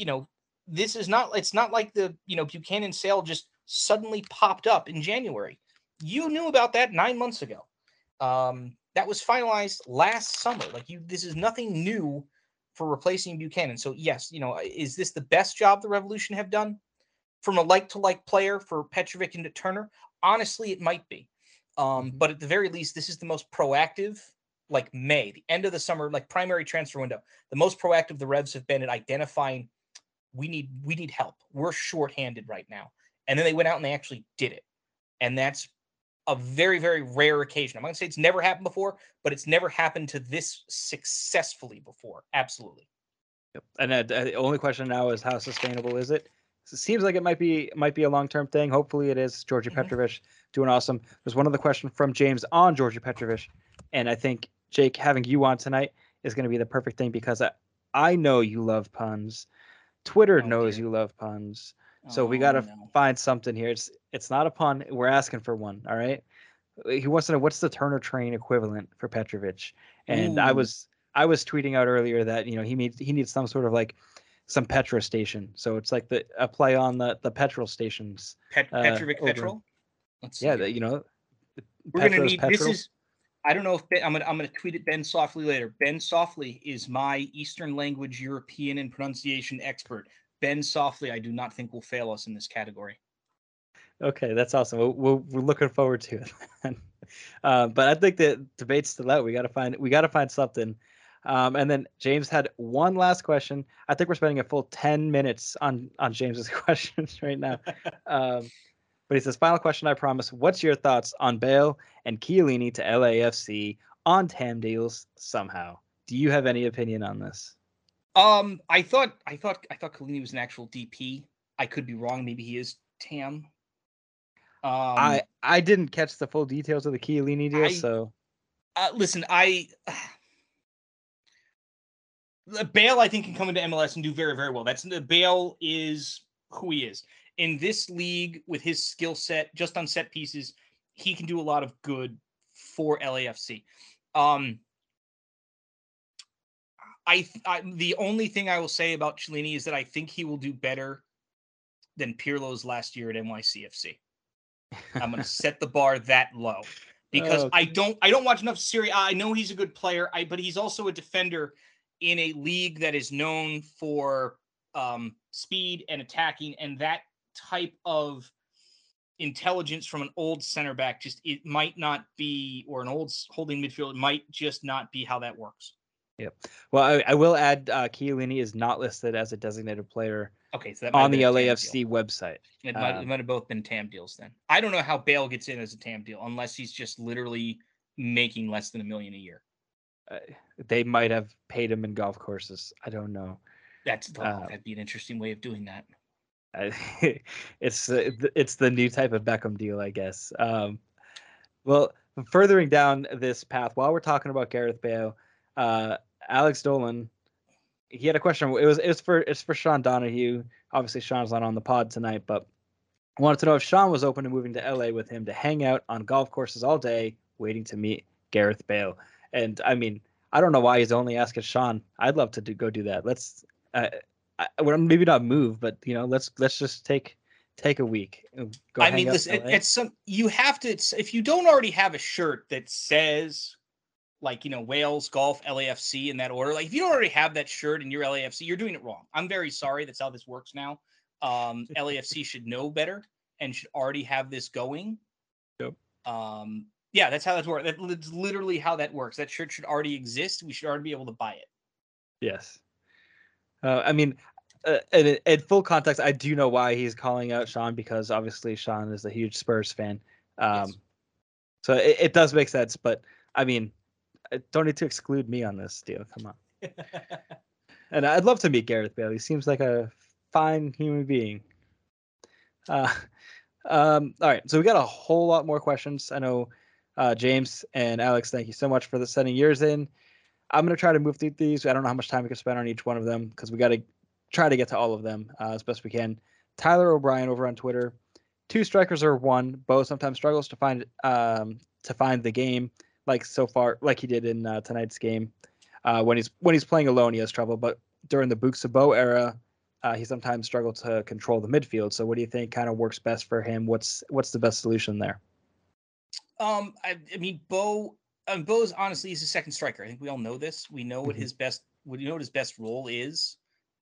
this is not. It's not like the Buchanan sale just suddenly popped up in January. You knew about that 9 months ago. That was finalized last summer. This is nothing new for replacing Buchanan. So yes, is this the best job the Revolution have done from a like-to-like player for Petrovic and Turner? Honestly, it might be. But at the very least, this is the most proactive. Like May, the end of the summer, like primary transfer window, the most proactive the Revs have been at identifying we need help. We're shorthanded right now. And then they went out and they actually did it. And that's a very, very rare occasion. I'm going to say it's never happened before, but it's never happened to this successfully before. Absolutely. Yep. And the only question now is, how sustainable is it? So it seems like it might be a long-term thing. Hopefully it is. Georgi Petrovic doing awesome. There's one other question from James on Georgi Petrovic. And I think, Jake, having you on tonight is going to be the perfect thing, because I know you love puns. Twitter knows you love puns. So we got to find something here. It's not a pun. We're asking for one. All right. He wants to know, what's the Turner train equivalent for Petrovic? And I was tweeting out earlier that, he needs some sort of some petrol station. So it's like a play on the petrol stations. Petrovic petrol. Let's see. Yeah. We're going to need petrol. This is. I don't know if I'm gonna tweet at Ben Softly later. Ben Softly is my Eastern language, European, and pronunciation expert. Ben Softly, I do not think will fail us in this category. Okay, that's awesome. We're looking forward to it. But I think the debate's still out. We gotta find something. And then James had one last question. I think we're spending a full 10 minutes on James's questions right now. But he says, final question, I promise. What's your thoughts on Bale and Chiellini to LAFC on TAM deals somehow? Do you have any opinion on this? I thought Chiellini was an actual DP. I could be wrong. Maybe he is TAM. I didn't catch the full details of the Chiellini deal, so listen, Bale, I think, can come into MLS and do very, very well. Bale is who he is. In this league, with his skill set, just on set pieces, he can do a lot of good for LAFC. The only thing I will say about Chiellini is that I think he will do better than Pirlo's last year at NYCFC. I'm going to set the bar that low, because I don't watch enough Serie A. I know he's a good player, but he's also a defender in a league that is known for speed and attacking, and that type of intelligence from an old center back, it might not be, or an old holding midfield, it might just not be how that works. Yep. Well, I will add, Chiellini is not listed as a designated player. Okay, so that on the LAFC website. It might have both been TAM deals then. I don't know how Bale gets in as a TAM deal unless he's just literally making less than $1 million a year. They might have paid him in golf courses. I don't know. That'd be an interesting way of doing that. It's the new type of Beckham deal, I guess. Well, furthering down this path, while we're talking about Gareth Bale, Alex Dolan, he had a question. It's for Sean Donahue. Obviously, Sean's not on the pod tonight, but I wanted to know if Sean was open to moving to LA with him to hang out on golf courses all day, waiting to meet Gareth Bale. And I mean, I don't know why he's only asking Sean. I'd love to go do that. well, maybe not move, but let's just take a week. Go I hang mean, out listen, in LA. it's some you have to. If you don't already have a shirt that says like Wales Golf LAFC in that order, like if you don't already have that shirt and you're LAFC, you're doing it wrong. I'm very sorry. That's how this works now. LAFC should know better and should already have this going. Yep. Yeah, that's how that works. That's literally how that works. That shirt should already exist. We should already be able to buy it. Yes. I mean, in full context, I do know why he's calling out Sean, because obviously Sean is a huge Spurs fan. Yes. So it does make sense, but I mean, don't need to exclude me on this deal. Come on. And I'd love to meet Gareth Bale. He seems like a fine human being. All right, so we got a whole lot more questions. I know James and Alex, thank you so much for sending yours in. I'm going to try to move through these. I don't know how much time we can spend on each one of them because we got to try to get to all of them as best we can. Tyler O'Brien over on Twitter. 2 strikers or 1. Bo sometimes struggles to find the game, like so far, like he did in tonight's game. When he's playing alone, he has trouble. But during the Buksa Bo era, he sometimes struggled to control the midfield. So what do you think kind of works best for him? What's the best solution there? I mean, Bo's honestly, he's a second striker. I think we all know this. We know what his best role is.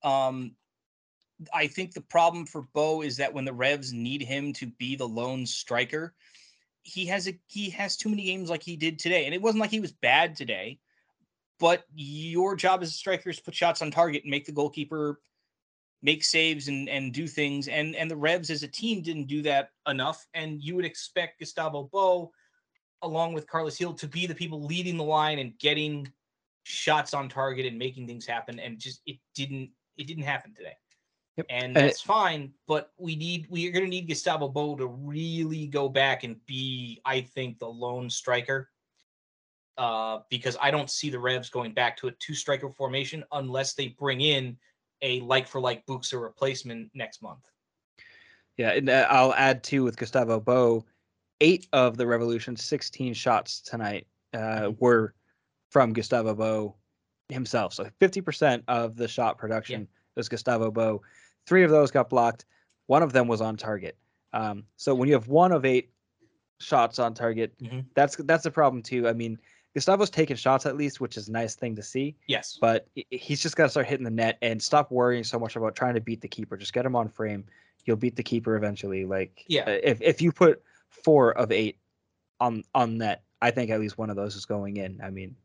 I think the problem for Bo is that when the Revs need him to be the lone striker, he has too many games like he did today. And it wasn't like he was bad today, but your job as a striker is to put shots on target and make the goalkeeper make saves and do things. And the Revs as a team didn't do that enough. And you would expect Gustavo Bo, along with Carlos Gil, to be the people leading the line and getting shots on target and making things happen. And just it didn't happen today. Yep. And that's fine, but we are going to need Gustavo Bo to really go back and be, I think, the lone striker. Because I don't see the Revs going back to a 2-striker formation unless they bring in a like-for-like Buksa replacement next month. Yeah, and I'll add too with Gustavo Bo, 8 of the Revolution's 16 shots tonight were from Gustavo Bo himself. So 50% of the shot production was Gustavo Bo. 3 of those got blocked. 1 of them was on target. So when you have 1 of 8 shots on target, that's a problem too. I mean, Gustavo's taking shots at least, which is a nice thing to see. Yes. But he's just got to start hitting the net and stop worrying so much about trying to beat the keeper. Just get him on frame. You'll beat the keeper eventually. Like, if you put 4 of 8 on net, I think at least one of those is going in. I mean,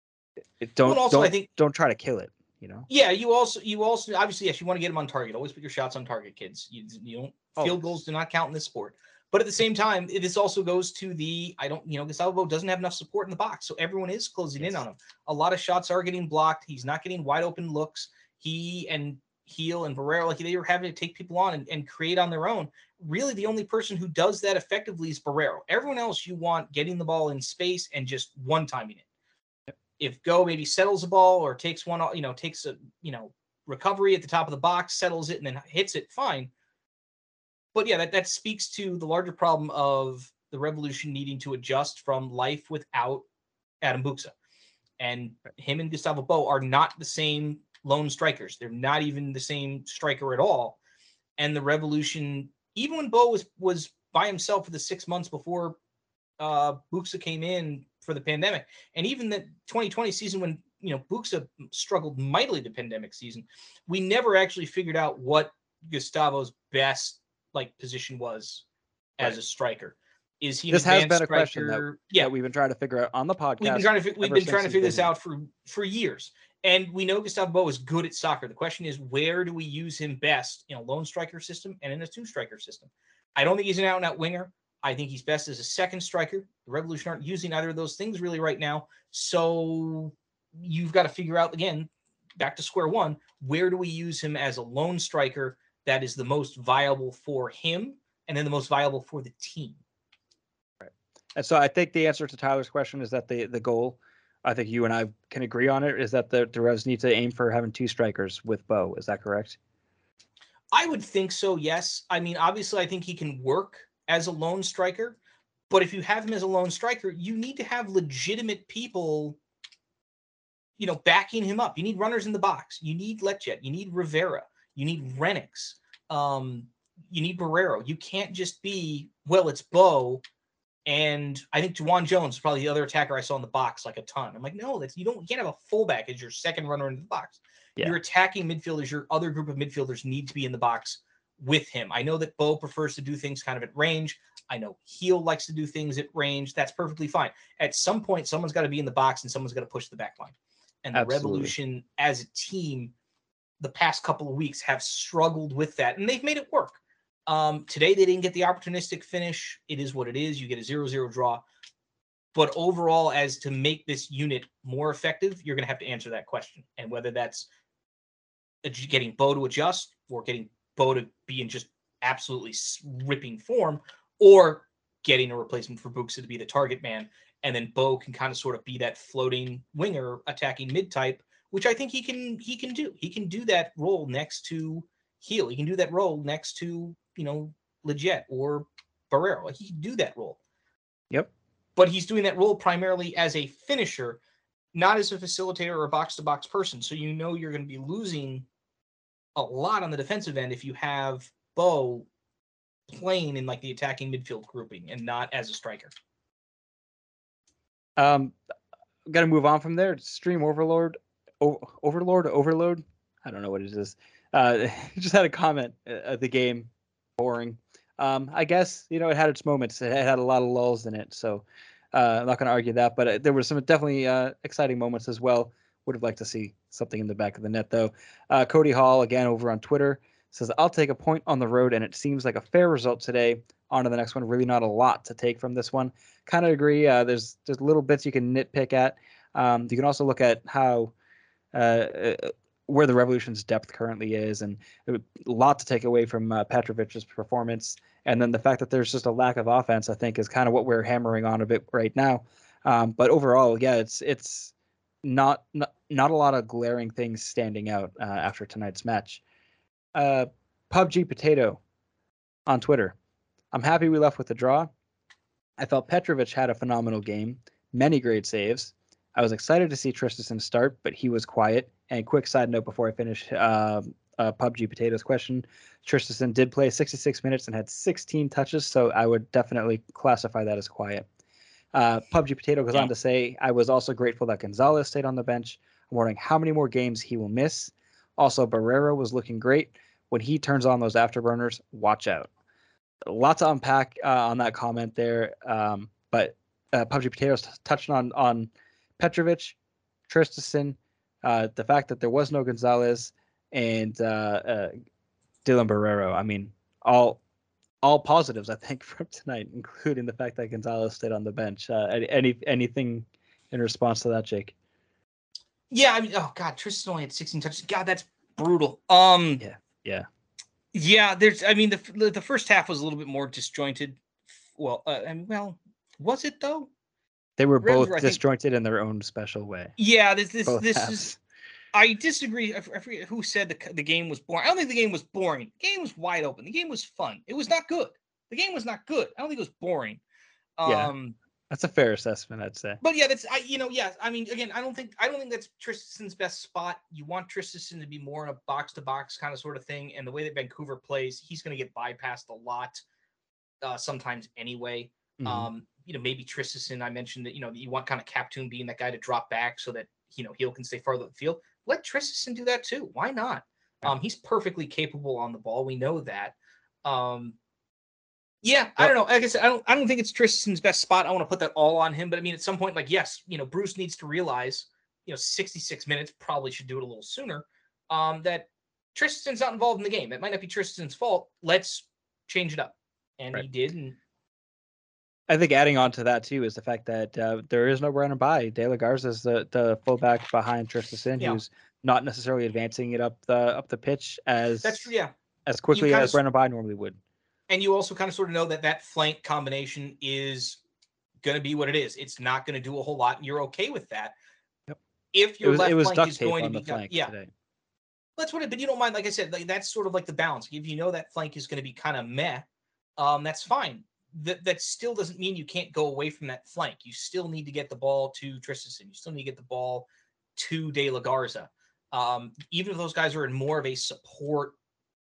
don't try to kill it. Yeah, you also obviously, yes, you want to get him on target. Always put your shots on target, kids. You don't field goals do not count in this sport. But at the same time, this also goes to Gustavo Bo doesn't have enough support in the box, so everyone is closing in on him. A lot of shots are getting blocked. He's not getting wide open looks. He and Heel and Barrero, like they were having to take people on and create on their own. Really, the only person who does that effectively is Barrero. Everyone else, you want getting the ball in space and just one-timing it. If Go maybe settles a ball or takes one, takes a recovery at the top of the box, settles it, and then hits it, fine. But yeah, that speaks to the larger problem of the Revolution needing to adjust from life without Adam Buksa. And him and Gustavo Bo are not the same lone strikers. They're not even the same striker at all. And the Revolution, even when Bo was by himself for the 6 months before Buksa came in for the pandemic, and even the 2020 season when Buksa struggled mightily the pandemic season, we never actually figured out what Gustavo's best position was as a striker. Is he this has been a question that we've been trying to figure out on the podcast. We've been trying to figure this out for years. And we know Gustavo Bo is good at soccer. The question is, where do we use him best in a lone striker system and in a 2-striker system? I don't think he's an out-and-out winger. I think he's best as a second striker. The Revolution aren't using either of those things really right now. So you've got to figure out, again, back to square one, where do we use him as a lone striker that is the most viable for him and then the most viable for the team? Right. And so I think the answer to Tyler's question is that the goal, I think you and I can agree on it, is that the Revs need to aim for having 2 strikers with Bo. Is that correct? I would think so, yes. I mean, obviously, I think he can work as a lone striker, but if you have him as a lone striker, you need to have legitimate people, backing him up. You need runners in the box. You need Letjet. You need Rivera. You need Renix. You need Barrero. You can't just be, well, it's Bo. And I think Juwan Jones is probably the other attacker I saw in the box like a ton. I'm like, no, you can't have a fullback as your second runner into the box. Yeah. Your attacking midfielders, your other group of midfielders need to be in the box with him. I know that Bo prefers to do things kind of at range. I know Heel likes to do things at range. That's perfectly fine. At some point, someone's got to be in the box and someone's got to push the back line. And the Absolutely. Revolution as a team the past couple of weeks have struggled with that, and they've made it work. Today, they didn't get the opportunistic finish. It is what it is. You get a 0-0 draw. But overall, as to make this unit more effective, you're going to have to answer that question. And whether that's getting Bo to adjust or getting Bo to be in just absolutely ripping form, or getting a replacement for Buxa to be the target man. And then Bo can kind of sort of be that floating winger attacking mid-type, which I think he can do. He can do that role next to Heel. He can do that role next to, Leggett or Barrero. He can do that role. Yep. But he's doing that role primarily as a finisher, not as a facilitator or a box-to-box person. So you're going to be losing a lot on the defensive end if you have Bo playing in like the attacking midfield grouping and not as a striker. Got to move on from there. Stream Overlord. Overload. I don't know what it is. Just had a comment at the game. Boring. I guess, it had its moments. It had a lot of lulls in it. So I'm not going to argue that. But there were some definitely exciting moments as well. Would have liked to see something in the back of the net, though. Cody Hall, again, over on Twitter, says, I'll take a point on the road, and it seems like a fair result today. On to the next one. Really not a lot to take from this one. Kind of agree. There's little bits you can nitpick at. You can also look at how where the Revolution's depth currently is, and a lot to take away from Petrovic's performance. And then the fact that there's just a lack of offense, I think, is kind of what we're hammering on a bit right now. But overall, yeah, it's not a lot of glaring things standing out after tonight's match. PUBG Potato on Twitter. I'm happy we left with a draw. I felt Petrovic had a phenomenal game, many great saves. I was excited to see Tristison start, but he was quiet. And quick side note before I finish PUBG Potato's question, Tristison did play 66 minutes and had 16 touches, so I would definitely classify that as quiet. PUBG Potato goes on to say, I was also grateful that Gonzalez stayed on the bench. I'm wondering how many more games he will miss. Also, Barrero was looking great. When he turns on those afterburners, watch out. A lot to unpack on that comment there, but PUBG Potatoes touched on Petrovic, Tristison, the fact that there was no Gonzalez, and Dylan Barrero. I mean, all positives, I think, from tonight, including the fact that Gonzalez stayed on the bench. Anything in response to that, Jake? Yeah, I mean, oh god, Tristan only had 16 touches. God, that's brutal. Yeah. There's, I mean, the first half was a little bit more disjointed. Well, was it though? They were both disjointed in their own special way. Yeah, this is. I disagree. I forget who said the game was boring. I don't think the game was boring. The game was wide open. The game was fun. It was not good. The game was not good. I don't think it was boring. That's a fair assessment, I'd say. But yeah, I mean, again, I don't think that's Tristan's best spot. You want Tristan to be more in a box to box kind of sort of thing. And the way that Vancouver plays, he's going to get bypassed a lot, sometimes anyway. Mm-hmm. Maybe Tristan, I mentioned that, you want kind of Captoon being that guy to drop back so that, Heel can stay farther up the field. Let Tristan do that too. Why not? He's perfectly capable on the ball. We know that. Yeah, I don't know. Like I said, I don't think it's Tristan's best spot. I want to put that all on him. But I mean, at some point, yes, Bruce needs to realize, 66 minutes probably should do it a little sooner. That Tristan's not involved in the game. It might not be Tristan's fault. Let's change it up. And he did. And I think adding on to that too is the fact that there is no runner by. De La Garza is the fullback behind Tristan, who's not necessarily advancing it up the pitch as quickly as runner by normally would. And you also kind of sort of know that flank combination is going to be what it is. It's not going to do a whole lot, and you're okay with that. Yep. If your left flank is going to be today. That's what but you don't mind. Like I said, that's sort of like the balance. If you know that flank is going to be kind of meh, that's fine. That still doesn't mean you can't go away from that flank. You still need to get the ball to Tristan. You still need to get the ball to De La Garza. Even if those guys are in more of a support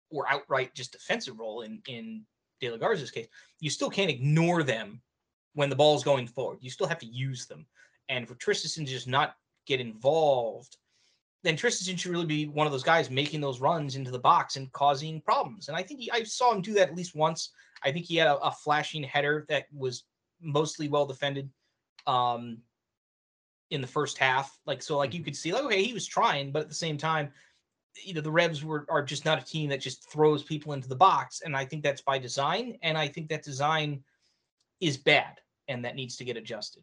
or outright just defensive role in De La Garza's case, you still can't ignore them when the ball's going forward. You still have to use them. And for Tristan to just not get involved, then Tristan should really be one of those guys making those runs into the box and causing problems. And I think I saw him do that at least once. I think he had a flashing header that was mostly well defended in the first half. You could see, okay, he was trying, but at the same time, the Revs are just not a team that just throws people into the box. And I think that's by design. And I think that design is bad and that needs to get adjusted.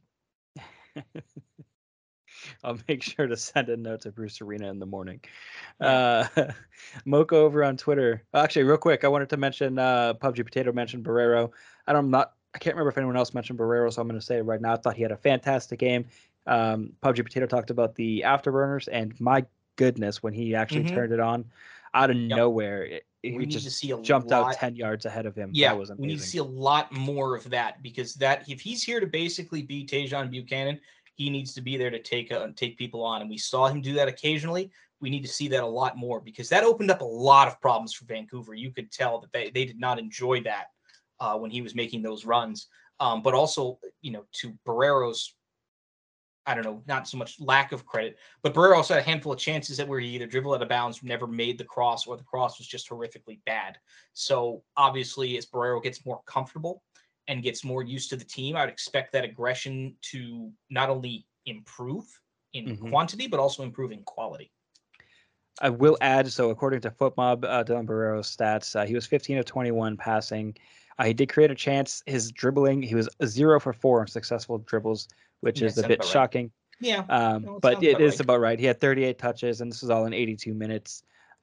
I'll make sure to send a note to Bruce Arena in the morning. Yeah. Mocha over on Twitter. Actually, real quick, I wanted to mention PUBG Potato mentioned Barrero. I can't remember if anyone else mentioned Barrero, so I'm going to say it right now. I thought he had a fantastic game. PUBG Potato talked about the afterburners, and my goodness, when he actually turned it on out of nowhere, he just jumped out 10 yards ahead of him. Yeah, that was amazing. We need to see a lot more of that, because if he's here to basically be Tajon Buchanan, he needs to be there to take people on. And we saw him do that occasionally. We need to see that a lot more, because that opened up a lot of problems for Vancouver. You could tell that they did not enjoy that when he was making those runs. But also, to Barrero's, I don't know, not so much lack of credit, but Barrero also had a handful of chances where he either dribbled out of bounds, never made the cross, or the cross was just horrifically bad. So obviously, as Barrero gets more comfortable and gets more used to the team, I would expect that aggression to not only improve in quantity, but also improve in quality. I will add, so according to FootMob, Dylan Barrero's stats, he was 15 of 21 passing. He did create a chance. His dribbling, he was 0 for 4 on successful dribbles, which is a bit shocking. Right. Yeah. But it is about right. He had 38 touches, and this was all in 82 minutes.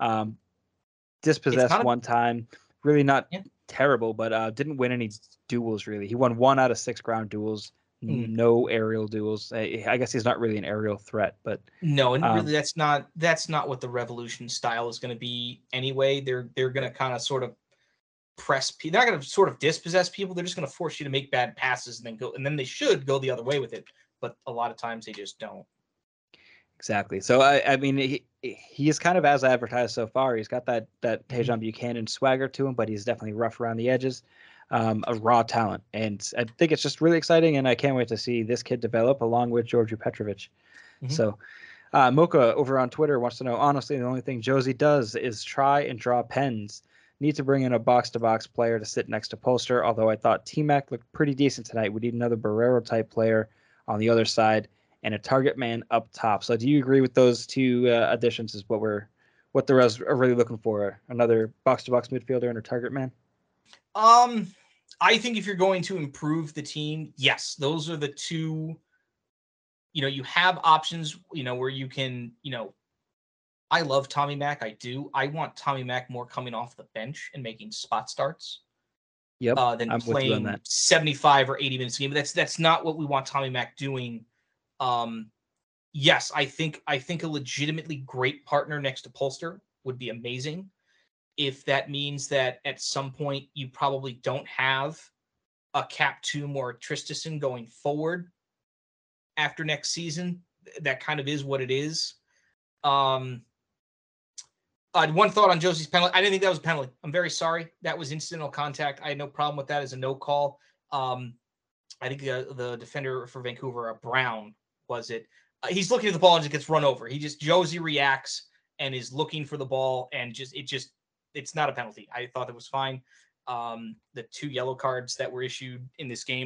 Dispossessed one time. Really not terrible, but didn't win any duels, really. He won 1 out of 6 ground duels. No aerial duels. I guess he's not really an aerial threat, but no, and really that's not what the Revolution style is going to be anyway. They're going to kind of sort of press people. They're not going to sort of dispossess people. They're just going to force you to make bad passes and then they should go the other way with it. But a lot of times they just don't. Exactly. So I mean, he is kind of as advertised so far. He's got that Tajon Buchanan swagger to him, but he's definitely rough around the edges. A raw talent, and I think it's just really exciting, and I can't wait to see this kid develop along with Georgiu Petrovic. So Mocha over on Twitter wants to know, honestly, the only thing Josie does is try and draw pens. Need to bring in a box-to-box player to sit next to Polster, although I thought T-Mac looked pretty decent tonight. We need another Barrero-type player on the other side and a target man up top. So do you agree with those two additions is what the Revs are really looking for? Another box-to-box midfielder and a target man? I think if you're going to improve the team, yes, those are the two. You have options, where you can, I love Tommy Mac. I do. I want Tommy Mac more coming off the bench and making spot starts. Yep. Than playing 75 or 80 minutes a game. But that's not what we want Tommy Mac doing. Yes, I think a legitimately great partner next to Polster would be amazing. If that means that at some point you probably don't have a Kaptoum or a Tristison going forward after next season, that kind of is what it is. One thought on Josie's penalty. I didn't think that was a penalty. I'm very sorry. That was incidental contact. I had no problem with that as a no call. I think the defender for Vancouver, Brown, was it? He's looking at the ball and just gets run over. Josie reacts and is looking for the ball, and it's not a penalty. I thought that was fine. The 2 yellow cards that were issued in this game,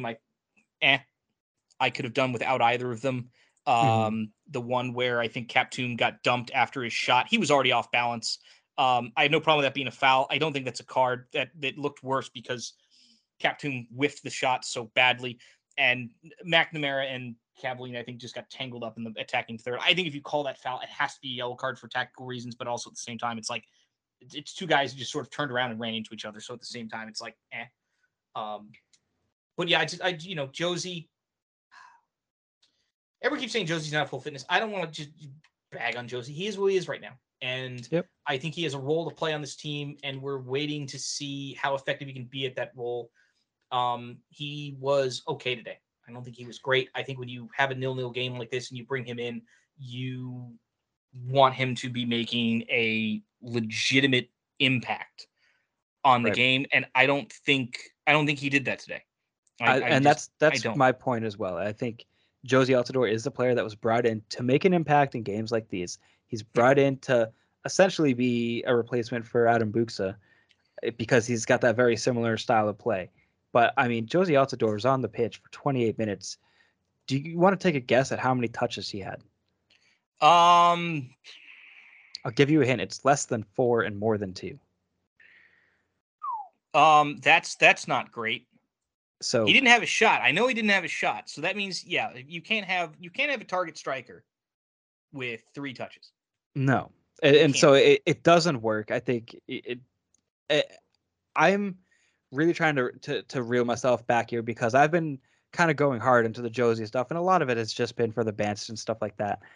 I could have done without either of them. The one where I think Kaptoum got dumped after his shot, he was already off balance. I had no problem with that being a foul. I don't think that's a card. That looked worse because Kaptoum whiffed the shot so badly, and McNamara and Cavallini, I think, just got tangled up in the attacking third. I think if you call that foul, it has to be a yellow card for tactical reasons, but also at the same time, it's like it's 2 guys who just sort of turned around and ran into each other. So at the same time, it's like, But yeah, Josie. Everyone keeps saying Josie's not full fitness. I don't want to just bag on Josie. He is what he is right now. And I think he has a role to play on this team, and we're waiting to see how effective he can be at that role. He was okay today. I don't think he was great. I think when you have a 0-0 game like this and you bring him in, you want him to be making a legitimate impact on the Right. game, and I don't think he did that today. I that's don't. my point as well. I think Josie Altidore is the player that was brought in to make an impact in games like these. He's brought in to essentially be a replacement for Adam Buksa because he's got that very similar style of play. But I mean, Josie Altidore is on the pitch for 28 minutes. Do you want to take a guess at how many touches he had? Um, I'll give you a hint. It's less than 4 and more than 2. That's not great. So he didn't have a shot. I know he didn't have a shot. So that means, yeah, you can't have a target striker with 3 touches. no, and so it doesn't work. I think I'm really trying to reel myself back here because I've been kind of going hard into the Josie stuff, and a lot of it has just been for the Bants and stuff like that.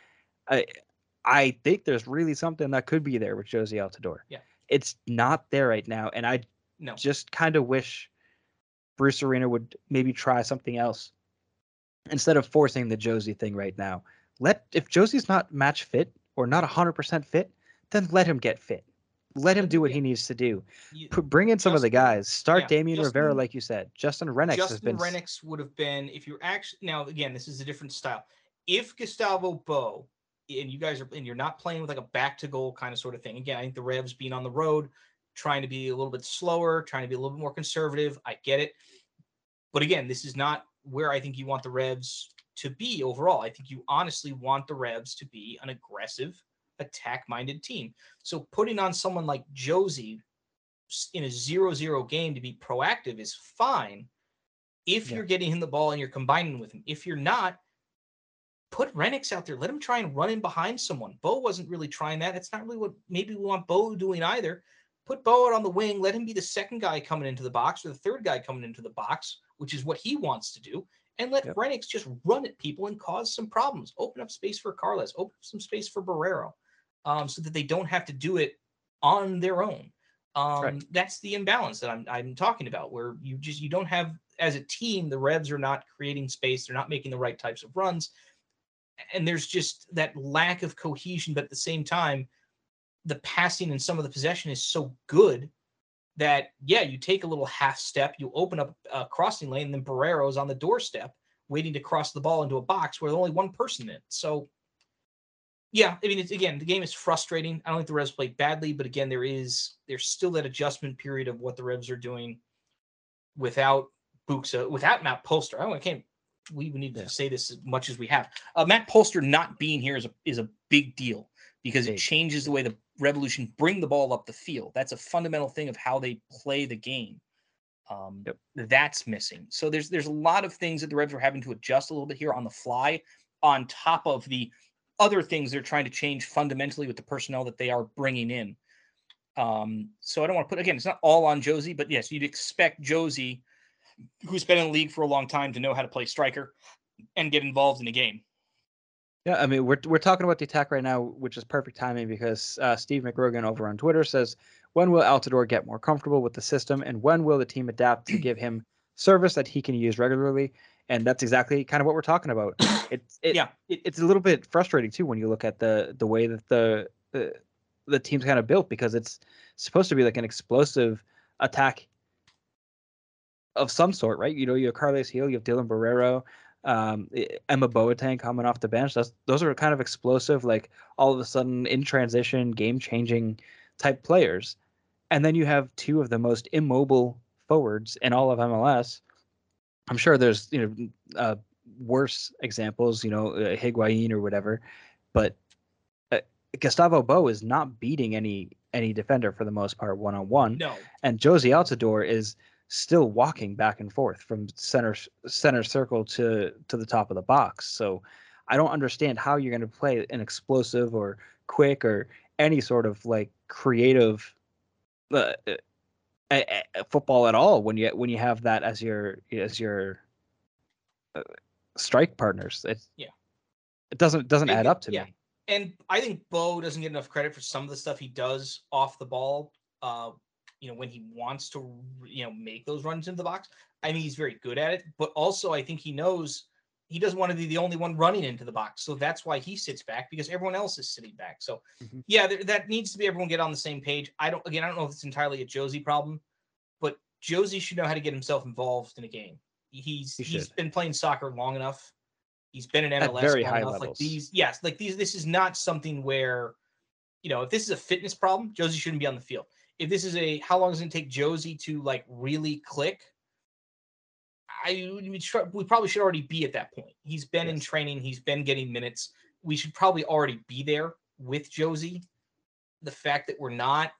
I think there's really something that could be there with Josie Altidore. Yeah, it's not there right now, and I just kind of wish Bruce Arena would maybe try something else instead of forcing the Josie thing right now. If Josie's not match fit or not 100% fit, then let him get fit. Let him do what he needs to do. Bring in some of the guys. Start Damian Rivera, like you said. Justin Rennicks would have been, if you're actually, now again, this is a different style. If Gustavo Bo and you're not playing with like a back to goal kind of sort of thing. Again, I think the Revs being on the road, trying to be a little bit slower, trying to be a little bit more conservative. I get it. But again, this is not where I think you want the Revs to be overall. I think you honestly want the Revs to be an aggressive, attack-minded team. So putting on someone like Josie in a 0-0 game to be proactive is fine if you're getting him the ball and you're combining with him. If you're not, put Rennicks out there. Let him try and run in behind someone. Bo wasn't really trying that. That's not really what maybe we want Bo doing either. Put Bo out on the wing. Let him be the second guy coming into the box or the third guy coming into the box, which is what he wants to do. And let Rennicks just run at people and cause some problems. Open up space for Carles. Open up some space for Barrero, so that they don't have to do it on their own. That's the imbalance that I'm talking about, where you don't have, as a team, the Revs are not creating space. They're not making the right types of runs. And there's just that lack of cohesion, but at the same time, the passing and some of the possession is so good that, you take a little half step, you open up a crossing lane, and then Barrero's on the doorstep waiting to cross the ball into a box where there's only one person in it. So, I mean, the game is frustrating. I don't think the Revs played badly, but again, there's still that adjustment period of what the Revs are doing without Buksa, without Matt Polster. We need to say this as much as we have. Matt Polster not being here is a big deal because it changes the way the Revolution bring the ball up the field. That's a fundamental thing of how they play the game. That's missing. So there's a lot of things that the Revs are having to adjust a little bit here on the fly, on top of the other things they're trying to change fundamentally with the personnel that they are bringing in. So I don't want to it's not all on Josie, but yes, you'd expect Josie, who's been in the league for a long time, to know how to play striker and get involved in a game. Yeah, I mean, we're talking about the attack right now, which is perfect timing because Steve McRogan over on Twitter says, when will Altidore get more comfortable with the system, and when will the team adapt to give him service that he can use regularly? And that's exactly kind of what we're talking about. It's a little bit frustrating too when you look at the way that the team's kind of built, because it's supposed to be like an explosive attack of some sort, right? You have Carles Gil, you have Dylan Barrero, Emma Boateng coming off the bench. Those are kind of explosive, like all of a sudden in transition, game-changing type players. And then you have two of the most immobile forwards in all of MLS. I'm sure there's worse examples, Higuain or whatever, but Gustavo Bo is not beating any defender for the most part one-on-one. No. And Josie Altidore is still walking back and forth from center circle to the top of the box. So I don't understand how you're going to play an explosive or quick or any sort of like creative football at all when you have that as your strike partners. It doesn't add up to me. And I think Bo doesn't get enough credit for some of the stuff he does off the ball. When he wants to, make those runs into the box. I mean, he's very good at it, but also I think he knows he doesn't want to be the only one running into the box. So that's why he sits back, because everyone else is sitting back. So yeah, that needs to be everyone get on the same page. I don't know if it's entirely a Josie problem, but Josie should know how to get himself involved in a game. He's been playing soccer long enough. He's been in MLS at very long high enough. levels. This is not something where, if this is a fitness problem, Josie shouldn't be on the field. If this is how long does it take Josie to like really click? We probably should already be at that point. He's been in training. He's been getting minutes. We should probably already be there with Josie. The fact that we're not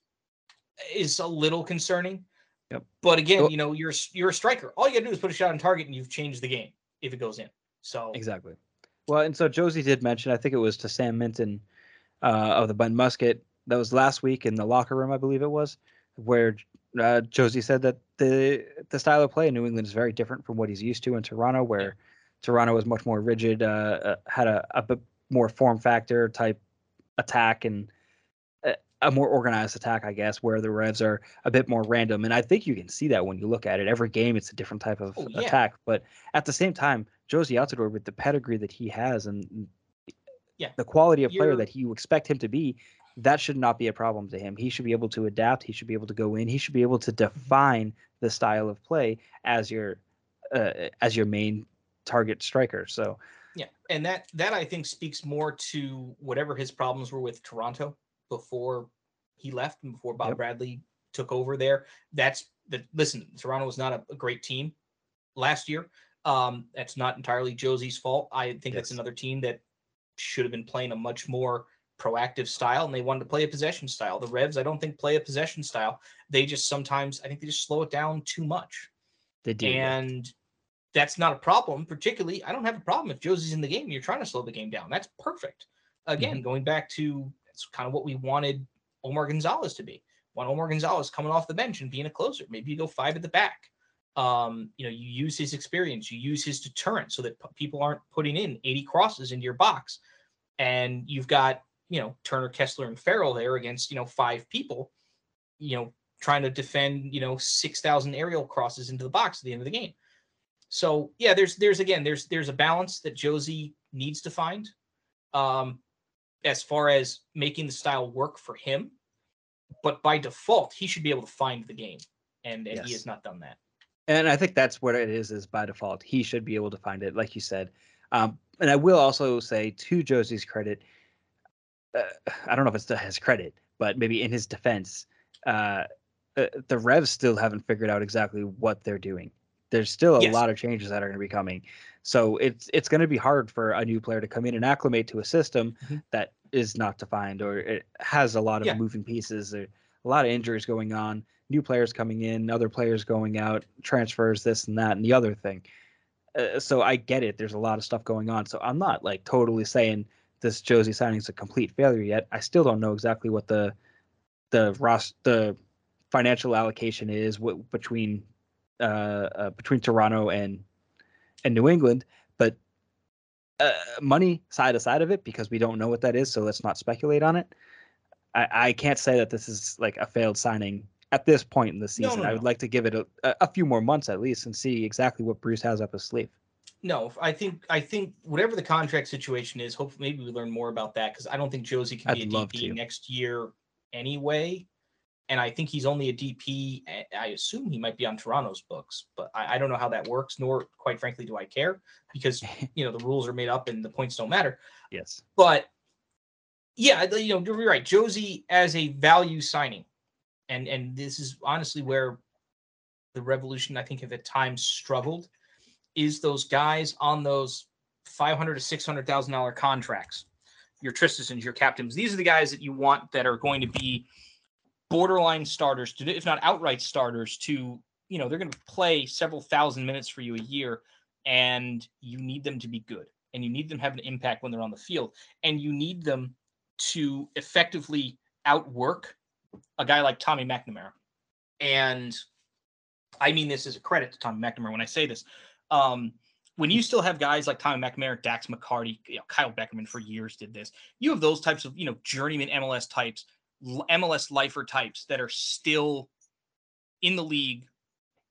is a little concerning. Yep. But again, you're a striker. All you got to do is put a shot on target, and you've changed the game if it goes in. So exactly. Well, and so Josie did mention, I think it was to Sam Minton of the Bun Musket. That was last week in the locker room, I believe it was, where Josie said that the style of play in New England is very different from what he's used to in Toronto, where Toronto was much more rigid, had a bit more form factor type attack and a more organized attack, I guess, where the Revs are a bit more random. And I think you can see that when you look at it. Every game, it's a different type of attack. But at the same time, Josie Altidore, with the pedigree that he has and the quality of player that you expect him to be, that should not be a problem to him. He should be able to adapt. He should be able to go in. He should be able to define the style of play as your main target striker. So yeah, and that I think speaks more to whatever his problems were with Toronto before he left and before Bob Bradley took over there. Listen, Toronto was not a great team last year. That's not entirely Josie's fault. I think that's another team that should have been playing a much more proactive style, and they wanted to play a possession style. The Revs, I don't think, play a possession style. They just sometimes, I think they just slow it down too much. They do. And that's not a problem, particularly. I don't have a problem if Josie's in the game and you're trying to slow the game down. That's perfect. Again, going back to, that's kind of what we wanted Omar Gonzalez to be. Want Omar Gonzalez coming off the bench and being a closer. Maybe you go 5 at the back. You use his experience, you use his deterrent so that people aren't putting in 80 crosses into your box. And you've got, Turner, Kessler, and Farrell there against, 5 people, trying to defend, 6,000 aerial crosses into the box at the end of the game. So yeah, there's a balance that Josie needs to find, as far as making the style work for him. But by default, he should be able to find the game, and he has not done that. And I think that's what it is by default. He should be able to find it, like you said. And I will also say, to Josie's credit, I don't know if it's to his credit, but maybe in his defense, the Revs still haven't figured out exactly what they're doing. There's still a lot of changes that are going to be coming. So it's going to be hard for a new player to come in and acclimate to a system that is not defined, or it has a lot of moving pieces, a lot of injuries going on, new players coming in, other players going out, transfers, this and that, and the other thing. So I get it. There's a lot of stuff going on. So I'm not like totally saying this Josie signing is a complete failure yet. I still don't know exactly what the financial allocation is between Toronto and New England, but money side of it, because we don't know what that is, so let's not speculate on it. I can't say that this is like a failed signing at this point in the season. No. I would like to give it a few more months at least and see exactly what Bruce has up his sleeve. No, I think whatever the contract situation is, hopefully maybe we learn more about that, because I don't think Josie can be a DP next year anyway. And I think he's only a DP. I assume he might be on Toronto's books, but I don't know how that works, nor, quite frankly, do I care, because, the rules are made up and the points don't matter. Yes. But, yeah, you're right. Josie as a value signing, and this is honestly where the Revolution, I think, have at times struggled, is those guys on those $500,000 to $600,000 contracts, your Tristesons, your captains. These are the guys that you want that are going to be borderline starters, if not outright starters, to, they're going to play several thousand minutes for you a year, and you need them to be good, and you need them to have an impact when they're on the field, and you need them to effectively outwork a guy like Tommy McNamara. And I mean this as a credit to Tommy McNamara when I say this. When you still have guys like Tommy McNamara, Dax McCarty, Kyle Beckerman for years did this. You have those types of, journeyman MLS types, MLS lifer types that are still in the league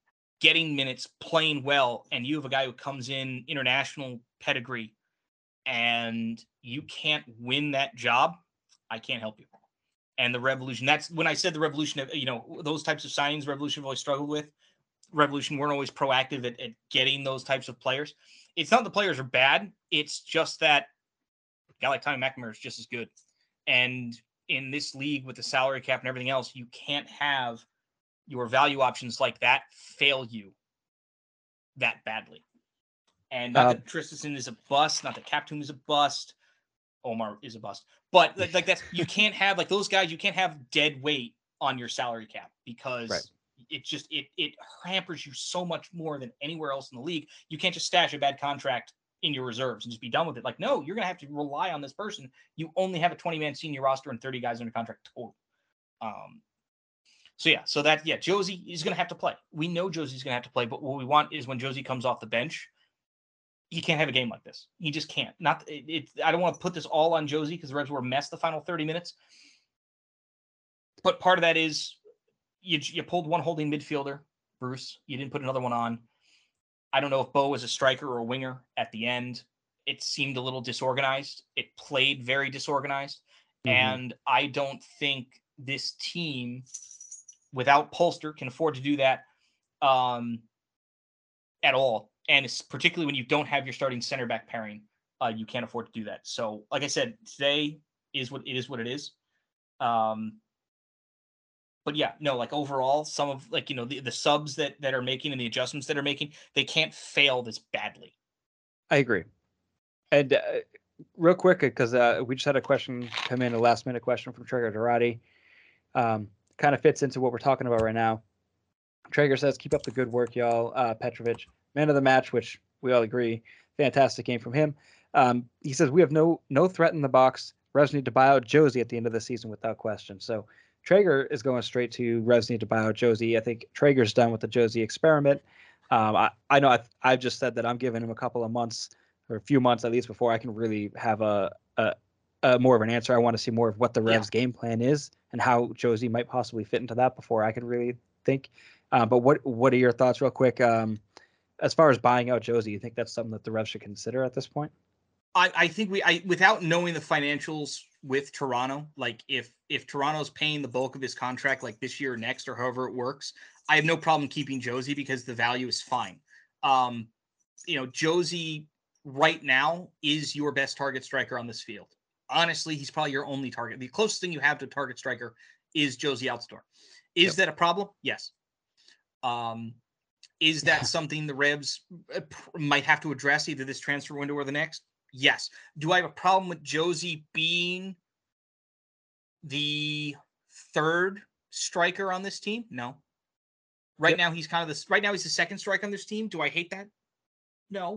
getting minutes, playing well, and you have a guy who comes in international pedigree and you can't win that job, I can't help you. And the Revolution, that's when I said the Revolution, those types of signings Revolution have always struggled with. Revolution weren't always proactive at getting those types of players. It's not the players are bad. It's just that a guy like Tommy McNamara is just as good. And in this league with the salary cap and everything else, you can't have your value options like that fail you that badly. And not that Tristan is a bust, not that Captain is a bust, Omar is a bust, but like that's, you can't have like those guys, you can't have dead weight on your salary cap because it just, it hampers you so much more than anywhere else in the league. You can't just stash a bad contract in your reserves and just be done with it. Like, no, you're going to have to rely on this person. You only have a 20-man senior roster and 30 guys under contract total. Josie is going to have to play. We know Josie's going to have to play, but what we want is when Josie comes off the bench, he can't have a game like this. He just can't. I don't want to put this all on Josie because the Reds were a mess the final 30 minutes. But part of that is you pulled one holding midfielder, Bruce. You didn't put another one on. I don't know if Bo was a striker or a winger at the end. It seemed a little disorganized. It played very disorganized. Mm-hmm. And I don't think this team, without Polster, can afford to do that at all. And it's particularly when you don't have your starting center back pairing, you can't afford to do that. So, like I said, today is what it is. But yeah, no, like overall, some of the subs that are making and the adjustments that are making, they can't fail this badly. I agree. And real quick, because we just had a question come in, a last minute question from Traeger Dorati. Kind of fits into what we're talking about right now. Traeger says, keep up the good work, y'all. Petrovic, man of the match, which we all agree. Fantastic game from him. He says, we have no threat in the box. Revs need to buy out Josie at the end of the season without question. So Traeger is going straight to Revs need to buy out Josie. I think Traeger's done with the Josie experiment. I know I've just said that I'm giving him a couple of months or a few months at least before I can really have a more of an answer. I want to see more of what the Revs game plan is and how Josie might possibly fit into that before I can really think. But what are your thoughts real quick? As far as buying out Josie, you think that's something that the Revs should consider at this point? I think without knowing the financials with Toronto, like if Toronto's paying the bulk of his contract like this year or next or however it works, I have no problem keeping Josie because the value is fine. Josie right now is your best target striker on this field. Honestly, he's probably your only target. The closest thing you have to a target striker is Josie Altidore. Is that a problem? Yes. Is that something the Revs might have to address either this transfer window or the next? Yes. Do I have a problem with Josie being the third striker on this team? No. Right now he's right now he's the second striker on this team. Do I hate that? No.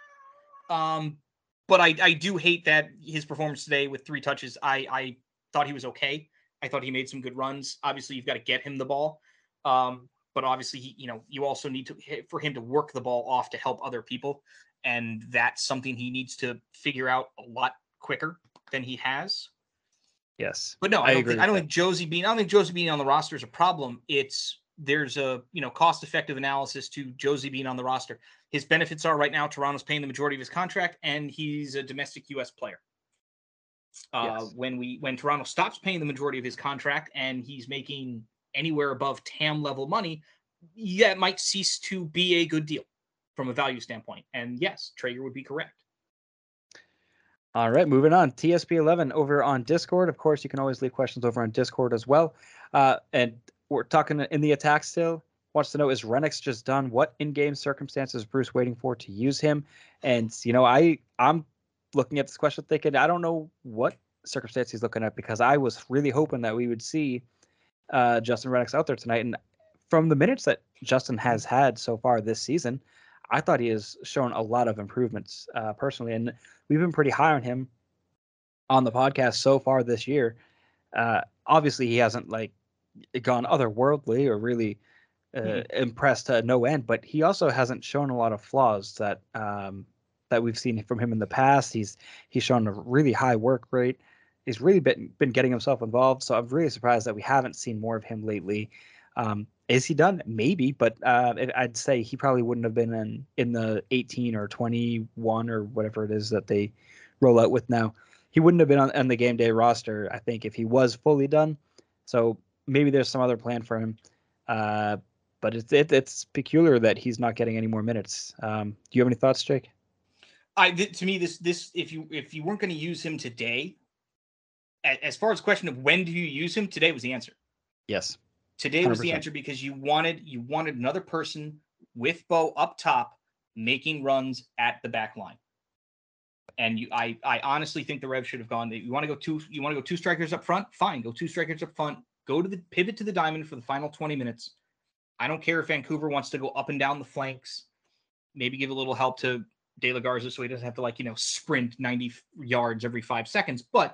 But I do hate that his performance today with 3 touches. I thought he was okay. I thought he made some good runs. Obviously, you've got to get him the ball. But obviously, you also need for him to work the ball off to help other people. And that's something he needs to figure out a lot quicker than he has. Yes. But no, I don't think Josie being on the roster is a problem. There's a cost-effective analysis to Josie being on the roster. His benefits are right now Toronto's paying the majority of his contract, and he's a domestic U.S. player. Yes. When Toronto stops paying the majority of his contract and he's making anywhere above TAM level money, it might cease to be a good deal from a value standpoint. And yes, Traeger would be correct. All right, moving on. TSP11 over on Discord. Of course, you can always leave questions over on Discord as well. And we're talking in the attack still. Wants to know, is Renix just done? What in-game circumstances is Bruce waiting for to use him? And, I'm looking at this question thinking, I don't know what circumstance he's looking at because I was really hoping that we would see Justin Renix out there tonight. And from the minutes that Justin has had so far this season, I thought he has shown a lot of improvements personally. And we've been pretty high on him on the podcast so far this year. Obviously, he hasn't gone otherworldly or really impressed to no end, but he also hasn't shown a lot of flaws that we've seen from him in the past. He's shown a really high work rate. He's really been getting himself involved. So I'm really surprised that we haven't seen more of him lately. Is he done? Maybe, but I'd say he probably wouldn't have been in the 18 or 21 or whatever it is that they roll out with now. He wouldn't have been on the game day roster, I think, if he was fully done. So maybe there's some other plan for him. But it's peculiar that he's not getting any more minutes. Do you have any thoughts, Jake? To me, this if you weren't going to use him today, as far as the question of when do you use him, today was the answer. Yes. Today 100%. Was the answer because you wanted another person with Bo up top making runs at the back line. And I honestly think the Revs should have gone. You want to go two strikers up front? Fine, go two strikers up front. Go to the pivot to the diamond for the final 20 minutes. I don't care if Vancouver wants to go up and down the flanks. Maybe give a little help to De La Garza so he doesn't have to sprint 90 yards every 5 seconds. But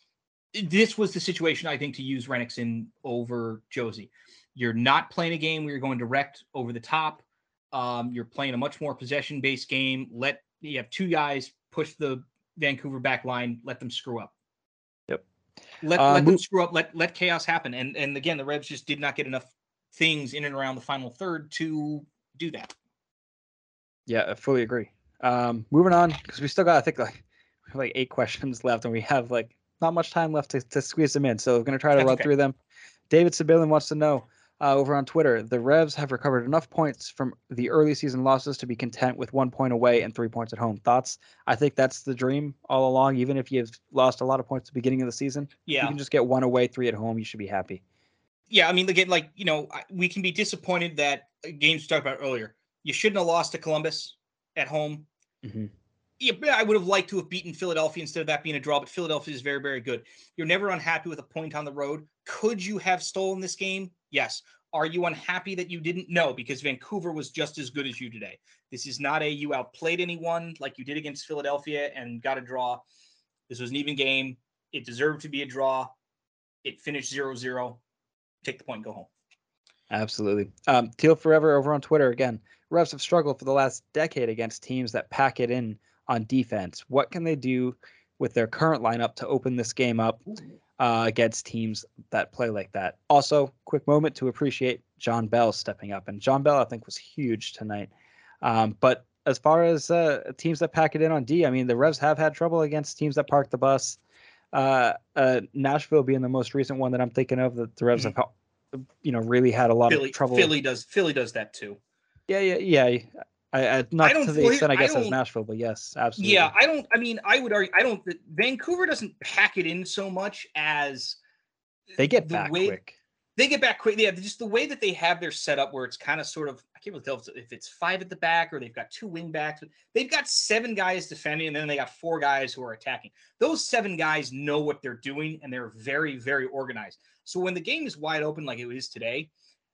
this was the situation, I think, to use Renix in over Josie. You're not playing a game where you're going direct over the top. You're playing a much more possession-based game. You have two guys push the Vancouver back line, let them screw up. Yep. Let them screw up, let chaos happen. And again, the Revs just did not get enough things in and around the final third to do that. Yeah, I fully agree. Moving on, because we still got, I think, like 8 questions left, and we have not much time left to squeeze them in. So we're going to try to run through them. David Sibilin wants to know over on Twitter, the Revs have recovered enough points from the early season losses to be content with 1 point away and 3 points at home. Thoughts? I think that's the dream all along. Even if you've lost a lot of points at the beginning of the season, you can just get 1 away, 3 at home. You should be happy. Yeah, I mean, again, we can be disappointed that games we talked about earlier. You shouldn't have lost to Columbus at home. Mm-hmm. Yeah, I would have liked to have beaten Philadelphia instead of that being a draw, but Philadelphia is very, very good. You're never unhappy with a point on the road. Could you have stolen this game? Yes. Are you unhappy that you didn't? No, because Vancouver was just as good as you today. This is not you outplayed anyone like you did against Philadelphia and got a draw. This was an even game. It deserved to be a draw. It finished 0-0. Take the point and go home. Absolutely. Teal Forever over on Twitter again. Revs have struggled for the last decade against teams that pack it in on defense. What can they do with their current lineup to open this game up against teams that play like that? Also, quick moment to appreciate John Bell stepping up. And John Bell, I think, was huge tonight. But as far as teams that pack it in on D, I mean, the Revs have had trouble against teams that park the bus. Nashville being the most recent one that I'm thinking of, that the Revs have really had a lot of trouble. Philly does that too. Yeah. I not to the extent I guess as Nashville, but yes, absolutely. Yeah, I would argue Vancouver doesn't pack it in so much as they get back quick. They get back quick. Yeah, just the way that they have their setup where it's kind of sort of, I can't really tell if it's 5 at the back or they've got 2 wing backs. They've got 7 guys defending and then they got 4 guys who are attacking. Those 7 guys know what they're doing and they're very, very organized. So when the game is wide open like it is today,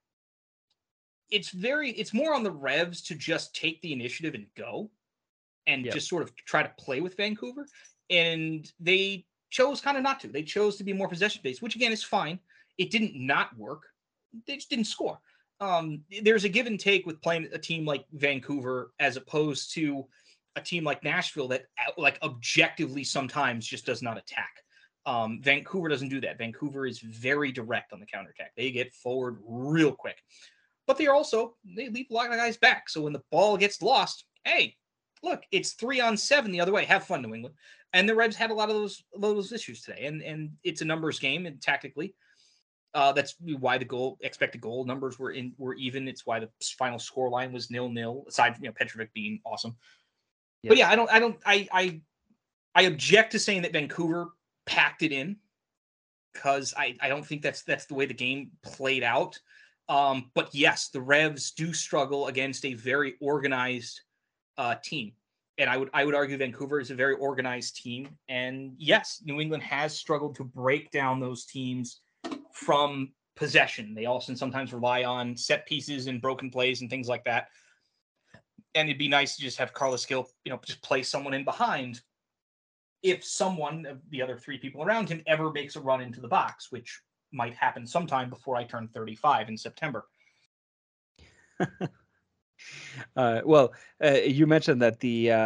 it's more on the Revs to just take the initiative and go and just sort of try to play with Vancouver. And they chose kind of not to. They chose to be more possession-based, which again is fine. It didn't not work. They just didn't score. There's a give and take with playing a team like Vancouver as opposed to a team like Nashville that objectively sometimes just does not attack. Vancouver doesn't do that. Vancouver is very direct on the counterattack. They get forward real quick. But they leave a lot of guys back. So when the ball gets lost, hey, look, it's 3-on-7 the other way. Have fun, New England. And the Revs had a lot of those issues today. And it's a numbers game, and tactically, that's why the expected goal numbers were even. It's why the final score line was 0-0. Aside from Petrovic being awesome. Yeah. But yeah, I object to saying that Vancouver packed it in because I don't think that's the way the game played out. But yes, the Revs do struggle against a very organized team. And I would argue Vancouver is a very organized team. And yes, New England has struggled to break down those teams from possession. They also sometimes rely on set pieces and broken plays and things like that. And it'd be nice to just have Carlos Gil, just play someone in behind if someone of the other 3 people around him ever makes a run into the box, which might happen sometime before I turn 35 in September. You mentioned that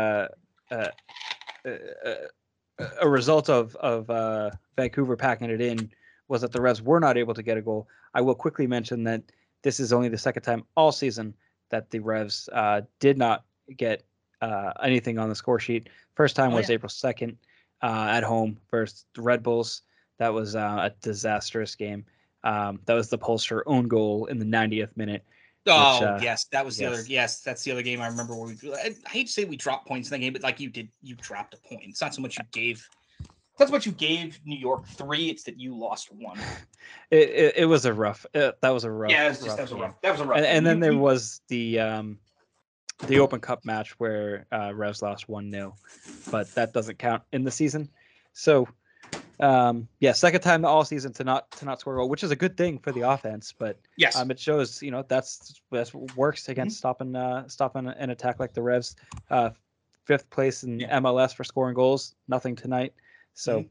a result of Vancouver packing it in was that the Revs were not able to get a goal. I will quickly mention that this is only the second time all season that the Revs did not get anything on the score sheet. First time was April 2nd at home versus the Red Bulls. That was a disastrous game. That was the Polster own goal in the 90th minute. Oh, yes, that was the other. Yes, that's the other game I remember where I hate to say we dropped points in the game, but like you dropped a point. It's not so much you gave. That's what you gave New York 3. It's that you lost 1. It was a rough. That was a rough. Yeah, that was a rough. And then there was the Open Cup match where Revs lost 1-0, but that doesn't count in the season. So, second time all season to not score a goal, which is a good thing for the offense. But yes, it shows that's what works against stopping an attack like the Revs. 5th place in MLS for scoring goals. Nothing tonight. So,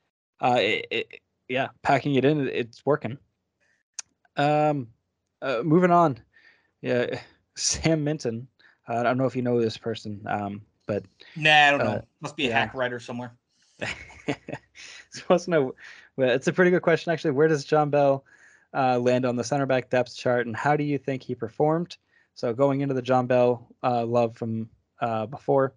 packing it in, it's working. Moving on. Yeah, Sam Minton. I don't know if you know this person, but I don't know. Must be a hack writer somewhere. Supposed to know. Well, it's a pretty good question, actually. Where does John Bell land on the center back depth chart, and how do you think he performed? So going into the John Bell love from before,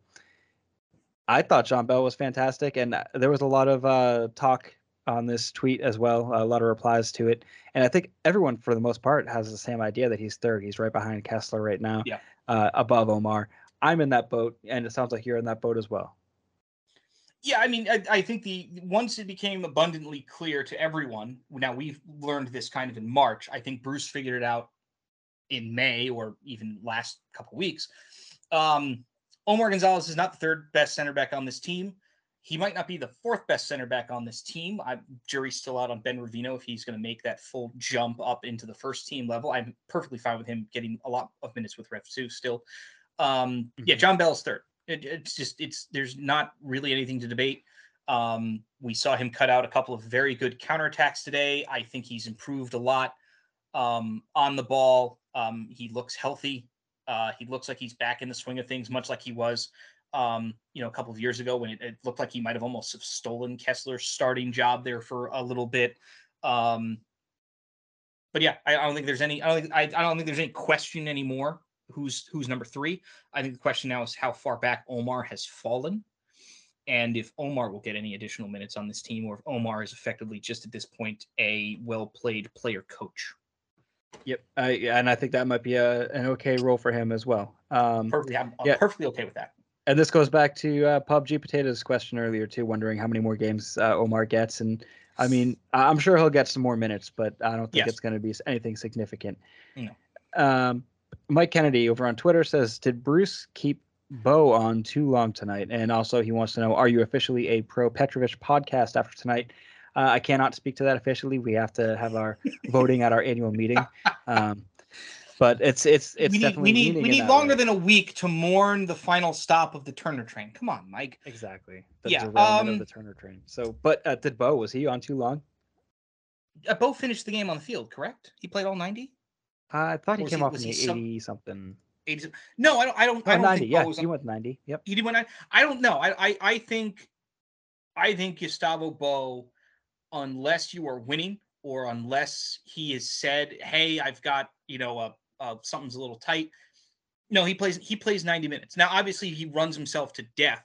I thought John Bell was fantastic, and there was a lot of talk on this tweet as well, a lot of replies to it. And I think everyone, for the most part, has the same idea that he's third. He's right behind Kessler right now, above Omar. I'm in that boat, and it sounds like you're in that boat as well. Yeah, I mean, I think once it became abundantly clear to everyone, now we've learned this kind of in March. I think Bruce figured it out in May or even last couple weeks. Omar Gonzalez is not the third best center back on this team. He might not be the 4th best center back on this team. Jury's still out on Ben Ravino if he's going to make that full jump up into the first team level. I'm perfectly fine with him getting a lot of minutes with Rev 2 still. John Bell's third. There's not really anything to debate. We saw him cut out a couple of very good counterattacks today. I think he's improved a lot on the ball. He looks healthy. He looks like he's back in the swing of things, much like he was, a couple of years ago when it looked like he might have almost have stolen Kessler's starting job there for a little bit. But yeah, I don't think there's any question anymore. Who's number 3? I think the question now is how far back Omar has fallen, and if Omar will get any additional minutes on this team, or if Omar is effectively just at this point a well-played player coach. Yep, and I think that might be an okay role for him as well. I'm perfectly okay with that. And this goes back to PUBG Potato's question earlier too, wondering how many more games Omar gets. And I mean, I'm sure he'll get some more minutes, but I don't think it's going to be anything significant. No. Mike Kennedy over on Twitter says, did Bruce keep Bo on too long tonight? And also he wants to know, are you officially a pro Petrovic podcast after tonight? I cannot speak to that officially. We have to have our voting at our annual meeting. But it's definitely we need longer than a week to mourn the final stop of the Turner train. Come on, Mike. Exactly. The derailment of the Turner train. So, but did Bo, was he on too long? Bo finished the game on the field, correct? He played all 90? I thought he came off in the 80 something. 80. No, I don't 90. think Yeah, Bo was he went 90. Yep. He did went 90. I don't know. I think Gustavo Bo, unless you are winning or unless he has said, "Hey, I've got, something's a little tight." No, he plays 90 minutes. Now, obviously, he runs himself to death.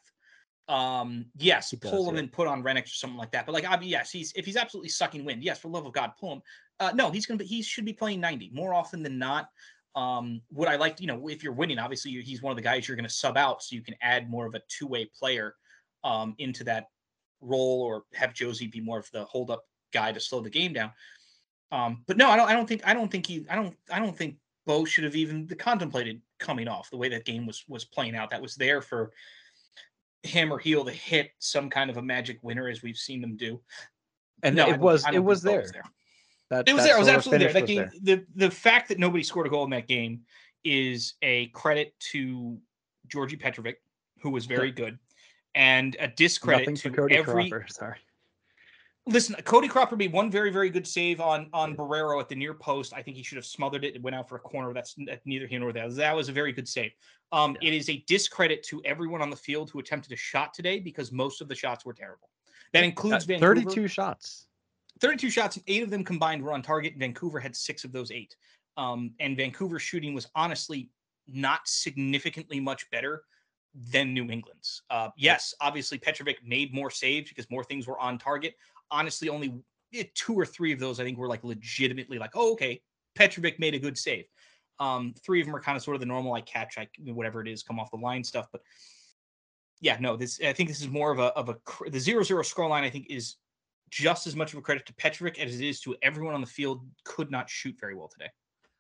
Yes, pull him and put on Renix or something like that. But yes, if he's absolutely sucking wind, yes, for the love of God, pull him. No, he should be playing 90 more often than not. Would I like to, if you're winning, obviously he's one of the guys you're going to sub out so you can add more of a two-way player into that role, or have Josie be more of the hold-up guy to slow the game down. But no, I don't think Bo should have even contemplated coming off the way that game was playing out. That was there for him or Heel to hit some kind of a magic winner, as we've seen them do. And no, it was there. It was there. It was absolutely there. That game, the fact that nobody scored a goal in that game is a credit to Georgi Petrovic, who was very good, and a discredit to Cody Cropper. Sorry. Listen, Cody Cropper made one very, very good save on Barrero at the near post. I think he should have smothered it. It went out for a corner. That's neither here nor there. That was a very good save. It is a discredit to everyone on the field who attempted a shot today, because most of the shots were terrible. That includes Vancouver. 32 shots. 32 shots, and 8 of them combined were on target. Vancouver had 6 of those 8. And Vancouver's shooting was honestly not significantly much better than New England's. Yes, obviously Petrovic made more saves because more things were on target. Honestly, only 2 or 3 of those I think were like legitimately like, oh, okay, Petrovic made a good save. 3 of them are kind of sort of the normal like catch, like whatever it is, come off the line stuff. But yeah, no, I think this is more of the 0-0 scoreline. I think is just as much of a credit to Petrovic as it is to everyone on the field. Could not shoot very well today.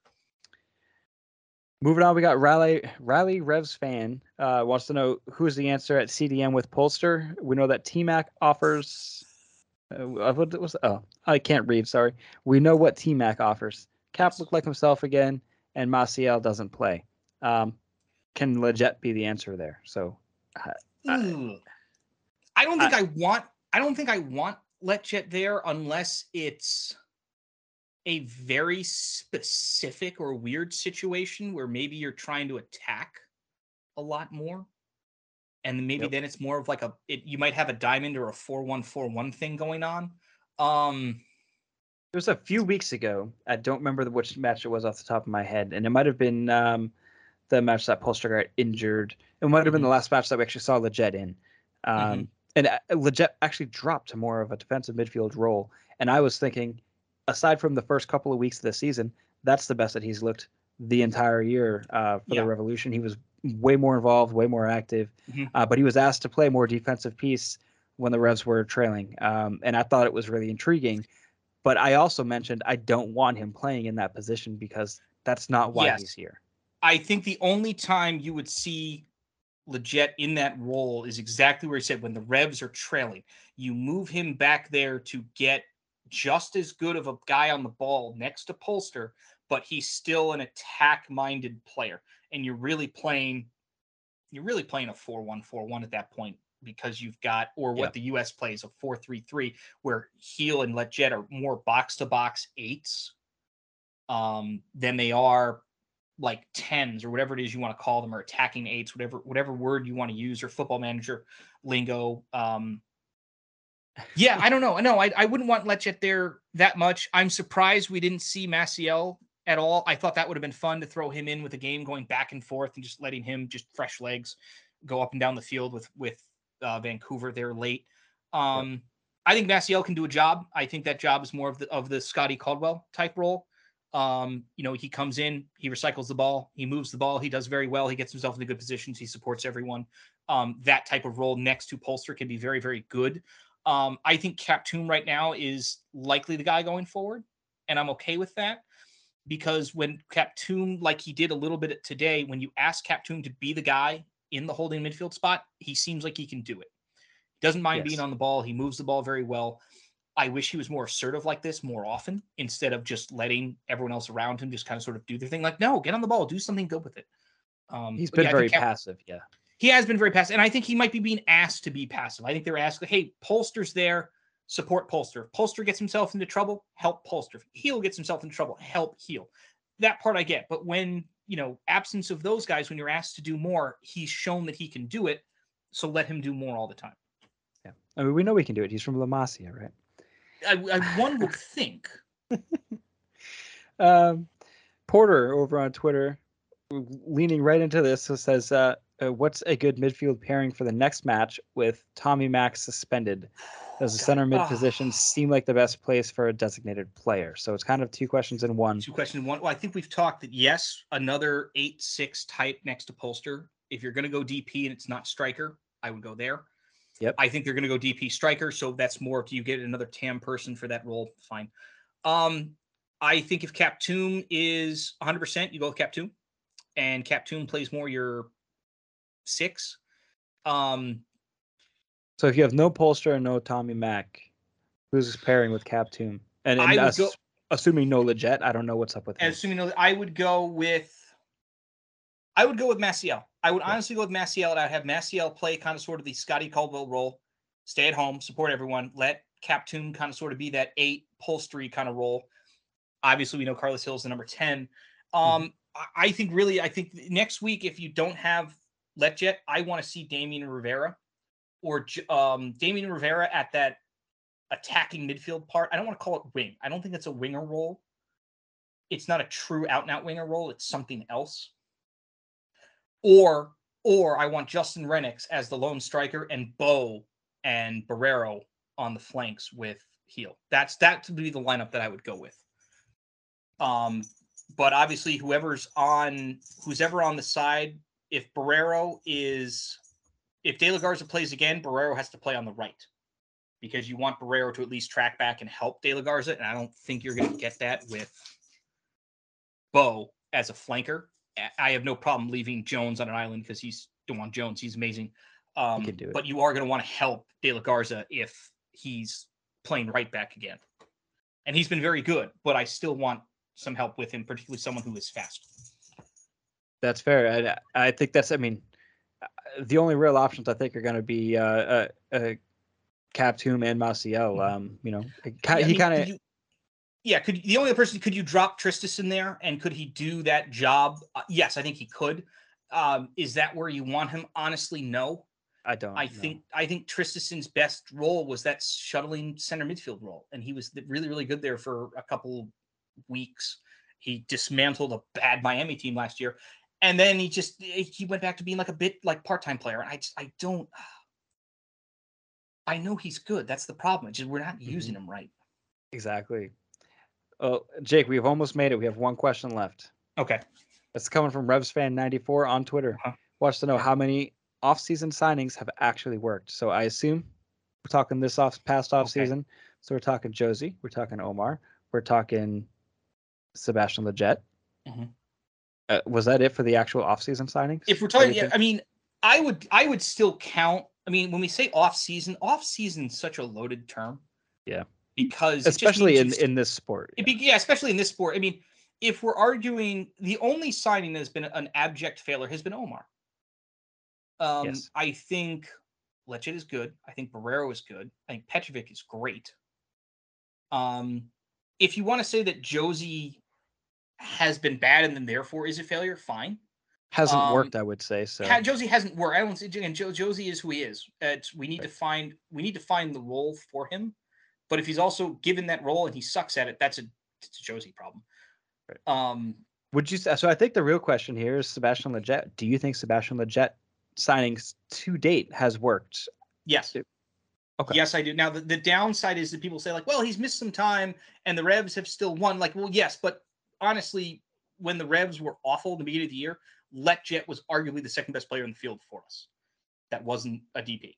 Moving on, we got Riley Revs fan wants to know who's the answer at CDM with Polster. We know that T-Mac offers. What was? Oh, I can't read. Sorry. We know what T-Mac offers. Cap looked like himself again, and Maciel doesn't play. Can Lletget be the answer there? So, I don't think I want Lletget there unless it's a very specific or weird situation where maybe you're trying to attack a lot more. And maybe then it's more of like you might have a diamond or a 4-1-4-1 thing going on. It was a few weeks ago. I don't remember which match it was off the top of my head. And it might have been the match that Polster got injured. It might have been the last match that we actually saw Lletget in. And Lletget actually dropped to more of a defensive midfield role. And I was thinking, aside from the first couple of weeks of the season, that's the best that he's looked the entire year for the Revolution. He was way more involved, way more active, but he was asked to play more defensive piece when the Revs were trailing. And I thought it was really intriguing. But I also mentioned I don't want him playing in that position because that's not why he's here. I think the only time you would see Lletget in that role is exactly where he said when the Revs are trailing. You move him back there to get just as good of a guy on the ball next to Polster, but he's still an attack-minded player. And you're really playing a 4-1-4-1 at that point because you've got, or what the US plays, a 4-3-3, where Heel and Lletget are more box-to-box 8s than they are like 10s or whatever it is you want to call them, or attacking 8s, whatever word you want to use, or Football Manager lingo. Yeah, I don't know. No, I wouldn't want Lletget there that much. I'm surprised we didn't see Maciel at all. I thought that would have been fun to throw him in with a game going back and forth and just letting him, just fresh legs, go up and down the field with Vancouver there late. I think Maciel can do a job. I think that job is more of the Scotty Caldwell type role. He comes in, he recycles the ball, he moves the ball, he does very well, he gets himself into good positions, he supports everyone. That type of role next to Polster can be very, very good. I think Kaptoum right now is likely the guy going forward, and I'm okay with that, because when Kaptoum, like he did a little bit today, when you ask Kaptoum to be the guy in the holding midfield spot, he seems like he can do it. He doesn't mind being on the ball, he moves the ball very well. I wish he was more assertive like this more often, instead of just letting everyone else around him just kind of sort of do their thing. Like, no, get on the ball, do something good with it. He's been very passive, He has been very passive, and I think he might be being asked to be passive. I think they're asked, hey, Polster's there, support Polster. If Polster gets himself into trouble, help Polster. If Heel gets himself into trouble, help Heel. That part I get, but when, absence of those guys, when you're asked to do more, he's shown that he can do it, so let him do more all the time. Yeah, I mean, we know he can do it. He's from La Masia, right? One would think. Porter over on Twitter, leaning right into this, says, what's a good midfield pairing for the next match with Tommy Mack suspended? Does the center mid position seem like the best place for a designated player? So it's kind of 2 questions in one. 2 questions in one. Well, I think we've talked that, yes, another 8-6 type next to Polster. If you're going to go DP and it's not striker, I would go there. Yep. I think they're going to go DP striker, so that's more if you get another TAM person for that role, fine. I think if Kaptoum is 100%, you go with Kaptoum, and Kaptoum plays more your 6. So if you have no Polster and no Tommy Mack, who's pairing with Kaptoum? And assuming no Lletget, I don't know what's up with him. Assuming no, I would go with Maciel. I would honestly go with Maciel, and I'd have Maciel play kind of sort of the Scotty Caldwell role, stay at home, support everyone, let Kaptoum kind of sort of be that 8 Polstery kind of role. Obviously, we know Carlos Hill's the number 10. I think next week, if you don't have Lletget, I want to see Damien Rivera, or Damien Rivera at that attacking midfield part. I don't want to call it wing. I don't think that's a winger role. it's not a true out and out winger role. It's something else. Or I want Justin Rennicks as the lone striker and Bo and Barrero on the flanks with Heel. That would be the lineup that I would go with. But obviously whoever's on the side, if De La Garza plays again, Barrero has to play on the right, because you want Barrero to at least track back and help De La Garza, and I don't think you're going to get that with Bo as a flanker. I have no problem leaving Jones on an island because he's DeJuan Jones. He's amazing. He can do it. But you are going to want to help De La Garza if he's playing right back again. And he's been very good, but I still want some help with him, particularly someone who is fast. That's fair. I think that's, I mean, the only real options I think are going to be Captoom and Maciel. He kind of. Could the only person, could you drop Tristis in there and could he do that job? Yes, I think he could. Is that where you want him? Honestly, no. I don't. I think Tristison's best role was that shuttling center midfield role, and he was really, really good there for a couple weeks. He dismantled a bad Miami team last year, and then he went back to being like a bit like part-time player. I know he's good. That's the problem. It's just we're not using him right. Exactly. Oh, Jake, we've almost made it. We have one question left. Okay. It's coming from RevsFan94 on Twitter. Wants to know how many off-season signings have actually worked. So I assume we're talking past off-season. So we're talking Josie, we're talking Omar, we're talking Sebastian Lletget. Was that it for the actual off-season signings? If we're talking, I mean, I would still count. I mean, when we say off-season's such a loaded term. Yeah. Because especially in this sport. Especially in this sport. I mean, if we're arguing, the only signing that has been an abject failure has been Omar. Yes. I think Lletget is good. I think Barrero is good. I think Petrovic is great. If you want to say that Josie has been bad and then therefore is a failure, fine. Hasn't worked, I would say. So Josie hasn't worked. I don't say, and Josie is who he is. We need to find the role for him. But if he's also given that role and he sucks at it, it's a Josie problem. Right. Would you? So I think the real question here is Sebastian Lletget. Do you think Sebastian Lletget signings to date has worked? Yes. Okay. Yes, I do. Now the downside is that people say like, well, he's missed some time and the Revs have still won. Like, well, yes, but honestly, when the Revs were awful at the beginning of the year, Lletget was arguably the second best player in the field for us. That wasn't a DP.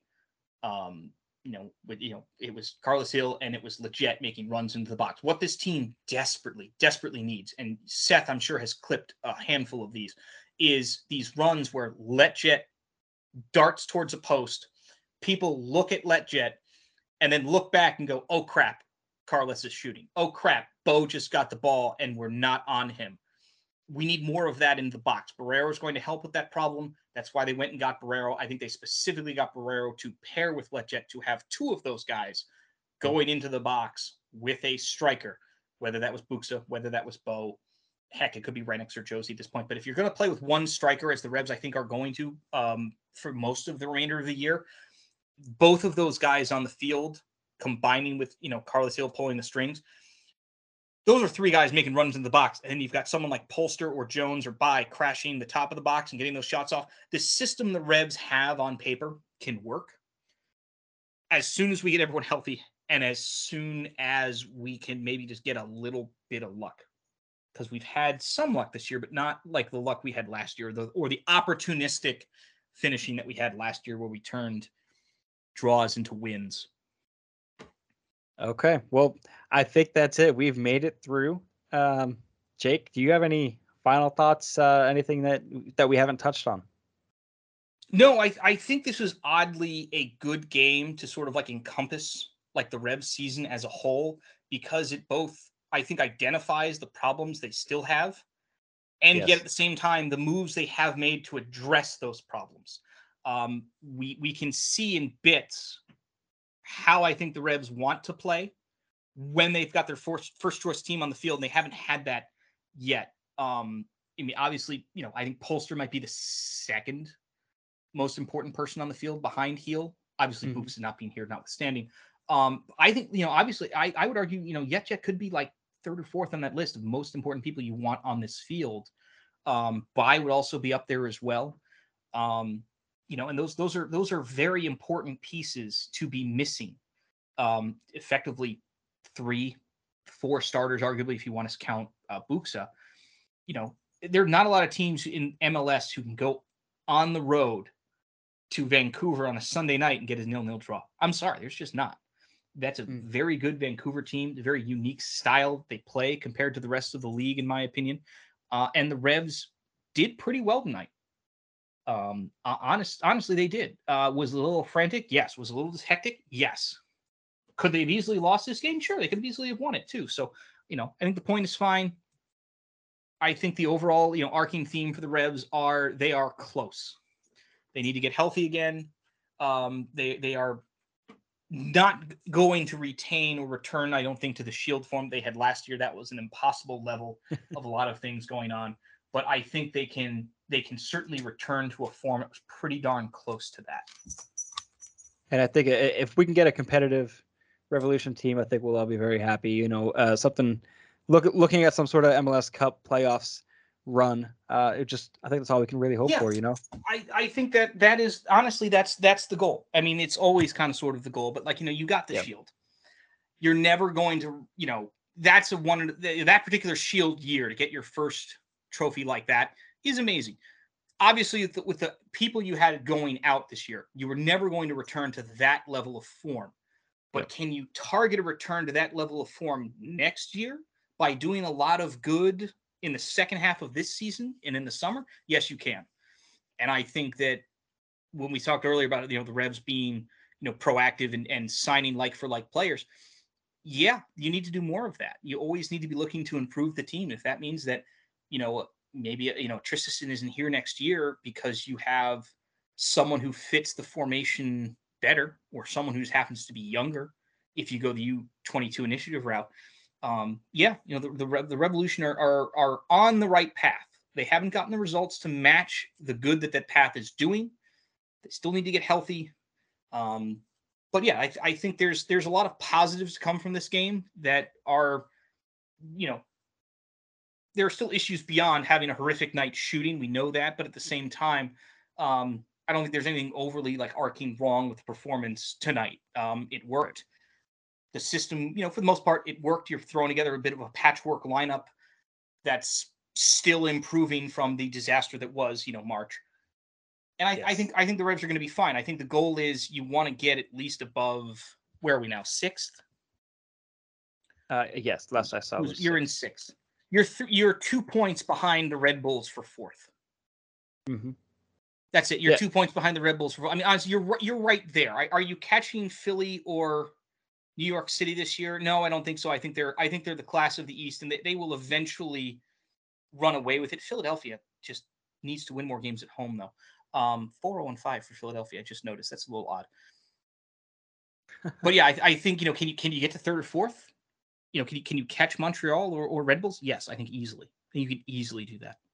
It was Carlos Hill and it was Lletget making runs into the box. What this team desperately needs, and Seth, I'm sure, has clipped a handful of these, is these runs where Lletget darts towards a post. People look at Lletget and then look back and go, oh, crap, Carlos is shooting. Oh, crap, Bo just got the ball and we're not on him. We need more of that in the box. Barrero is going to help with that problem. That's why they went and got Barrero. I think they specifically got Barrero to pair with Lletget to have two of those guys going into the box with a striker, whether that was Buxa, whether that was Bo. Heck, it could be Rennicks or Josie at this point. But if you're going to play with one striker, as the Revs I think are going to for most of the remainder of the year, both of those guys on the field combining with Carlos Hill pulling the strings, those are three guys making runs in the box. And then you've got someone like Polster or Jones or Bai crashing the top of the box and getting those shots off. The system the Revs have on paper can work as soon as we get everyone healthy and as soon as we can maybe just get a little bit of luck. Because we've had some luck this year, but not like the luck we had last year or the opportunistic finishing that we had last year where we turned draws into wins. Okay, well, I think that's it. We've made it through. Jake, do you have any final thoughts? Anything that we haven't touched on? No, I think this was oddly a good game to sort of like encompass like the Revs season as a whole, because it both, I think, identifies the problems they still have, and yet at the same time, the moves they have made to address those problems. We can see in bits how I think the Revs want to play when they've got their first choice team on the field, and they haven't had that yet. I mean, obviously, I think Polster might be the second most important person on the field behind Heel. Obviously, Boops not being here notwithstanding. I think, obviously, I would argue, Lletget could be like third or fourth on that list of most important people you want on this field. Bai would also be up there as well. And those are very important pieces to be missing. Effectively 3-4 starters, arguably, if you want to count Buxa. There are not a lot of teams in MLS who can go on the road to Vancouver on a Sunday night and get a 0-0 draw. I'm sorry, there's just not. That's a very good Vancouver team, a very unique style they play compared to the rest of the league, in my opinion. And the Revs did pretty well tonight. Honestly, they did. Was a little frantic? Yes. Was a little hectic? Yes. Could they have easily lost this game? Sure, they could have easily have won it too. So, I think the point is fine. I think the overall, arcing theme for the Revs they are close. They need to get healthy again. They are not going to retain or return, I don't think, to the Shield form they had last year. That was an impossible level of a lot of things going on. But I think they can certainly return to a form that was pretty darn close to that. And I think if we can get a competitive Revolution team, I think we'll all be very happy. Looking at some sort of MLS Cup playoffs run. I think that's all we can really hope for. I think that is honestly that's the goal. I mean, it's always kind of sort of the goal, but you got the Shield. You're never going to that's that particular Shield year to get your first trophy like that is amazing. Obviously, with the people you had going out this year, you were never going to return to that level of form. But can you target a return to that level of form next year by doing a lot of good in the second half of this season and in the summer? Yes, you can. And I think that when we talked earlier about the Revs being proactive and signing like for like players, you need to do more of that. You always need to be looking to improve the team. If that means that maybe Traustason isn't here next year because you have someone who fits the formation better or someone who happens to be younger, if you go the U22 initiative route, the Revolution are on the right path. They haven't gotten the results to match the good that path is doing. They still need to get healthy. But I think there's a lot of positives to come from this game that are, there are still issues beyond having a horrific night shooting. We know that, but at the same time, I don't think there's anything overly arcing wrong with the performance tonight. It worked. The system, for the most part, it worked. You're throwing together a bit of a patchwork lineup that's still improving from the disaster that was, March. And I think the Revs are going to be fine. I think the goal is you want to get at least above, where are we now? 6th? Yes, last I saw was you're in 6th. You're 2 points behind the Red Bulls for 4th. Mm-hmm. That's it. You're 2 points behind the Red Bulls. I mean, honestly, you're right there. Are you catching Philly or New York City this year? No, I don't think so. I think they're the class of the East, and they will eventually run away with it. Philadelphia just needs to win more games at home, though. 4-0-5 for Philadelphia. I just noticed that's a little odd. But I think can you get to 3rd or 4th? Can you catch Montreal or Red Bulls? Yes, I think easily. You can easily do that.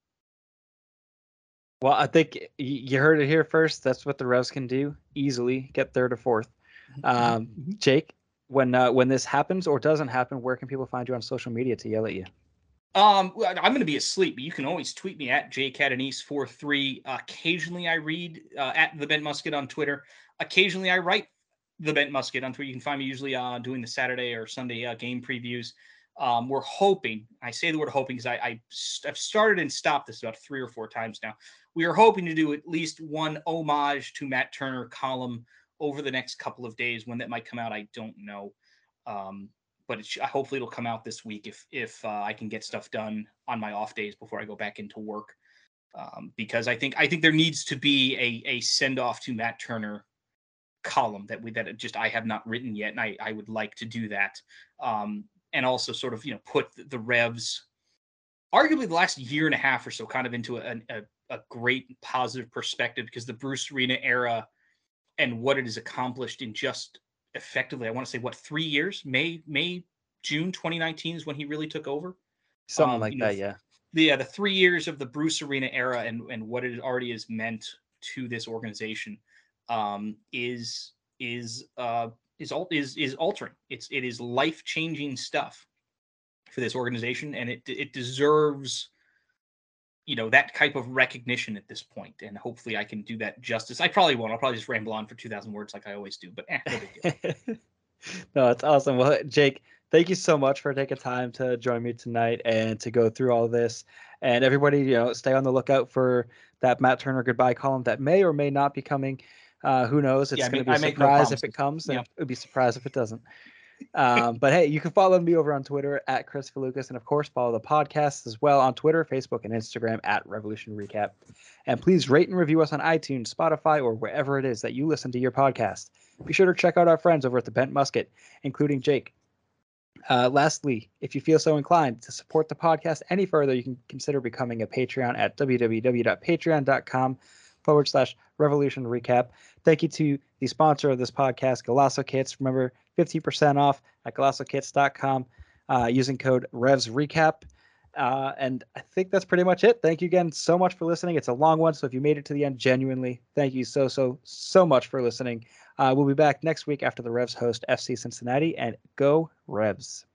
Well, I think you heard it here first. That's what the Revs can do. Easily get 3rd or 4th. Jake, when this happens or doesn't happen, where can people find you on social media to yell at you? I'm going to be asleep, but you can always tweet me at jcatanese43. Occasionally I read at The Bent Musket on Twitter. Occasionally I write The Bent Musket on Twitter. You can find me usually doing the Saturday or Sunday game previews. We're hoping, I say the word hoping because I've started and stopped this about 3 or 4 times now. We are hoping to do at least one homage to Matt Turner column over the next couple of days. When that might come out, I don't know. But hopefully it'll come out this week if I can get stuff done on my off days before I go back into work. Because I think there needs to be a send off to Matt Turner column that I have not written yet, and I would like to do that. And also sort of put the Revs, arguably the last year and a half or so, kind of into a great positive perspective, because the Bruce Arena era and what it has accomplished in just effectively, I want to say 3 years, June 2019 is when he really took over. Something like that. Yeah. The 3 years of the Bruce Arena era and what it already has meant to this organization is altering. It is life-changing stuff. for this organization, and it deserves, that type of recognition at this point. And hopefully I can do that justice. I probably won't. I'll probably just ramble on for 2,000 words like I always do, but no big deal. No, it's awesome. Well, Jake, thank you so much for taking time to join me tonight and to go through all this. And everybody, stay on the lookout for that Matt Turner goodbye column that may or may not be coming. Who knows? It's going to be a surprise if it comes, and it would be a surprise if it doesn't. But hey, you can follow me over on Twitter at Chris Falukas, and of course follow the podcast as well on Twitter, Facebook, and Instagram at Revolution Recap. And please rate and review us on iTunes, Spotify, or wherever it is that you listen to your podcast. Be sure to check out our friends over at the Bent Musket, including Jake. Lastly, if you feel so inclined to support the podcast any further, you can consider becoming a Patreon at www.patreon.com/Revolution Recap. Thank you to the sponsor of this podcast, Golasso Kits. Remember, 50% off at GolassoKits.com using code RevsRecap. And I think that's pretty much it. Thank you again so much for listening. It's a long one, so if you made it to the end, genuinely, thank you so much for listening. We'll be back next week after the Revs host FC Cincinnati, and go Revs.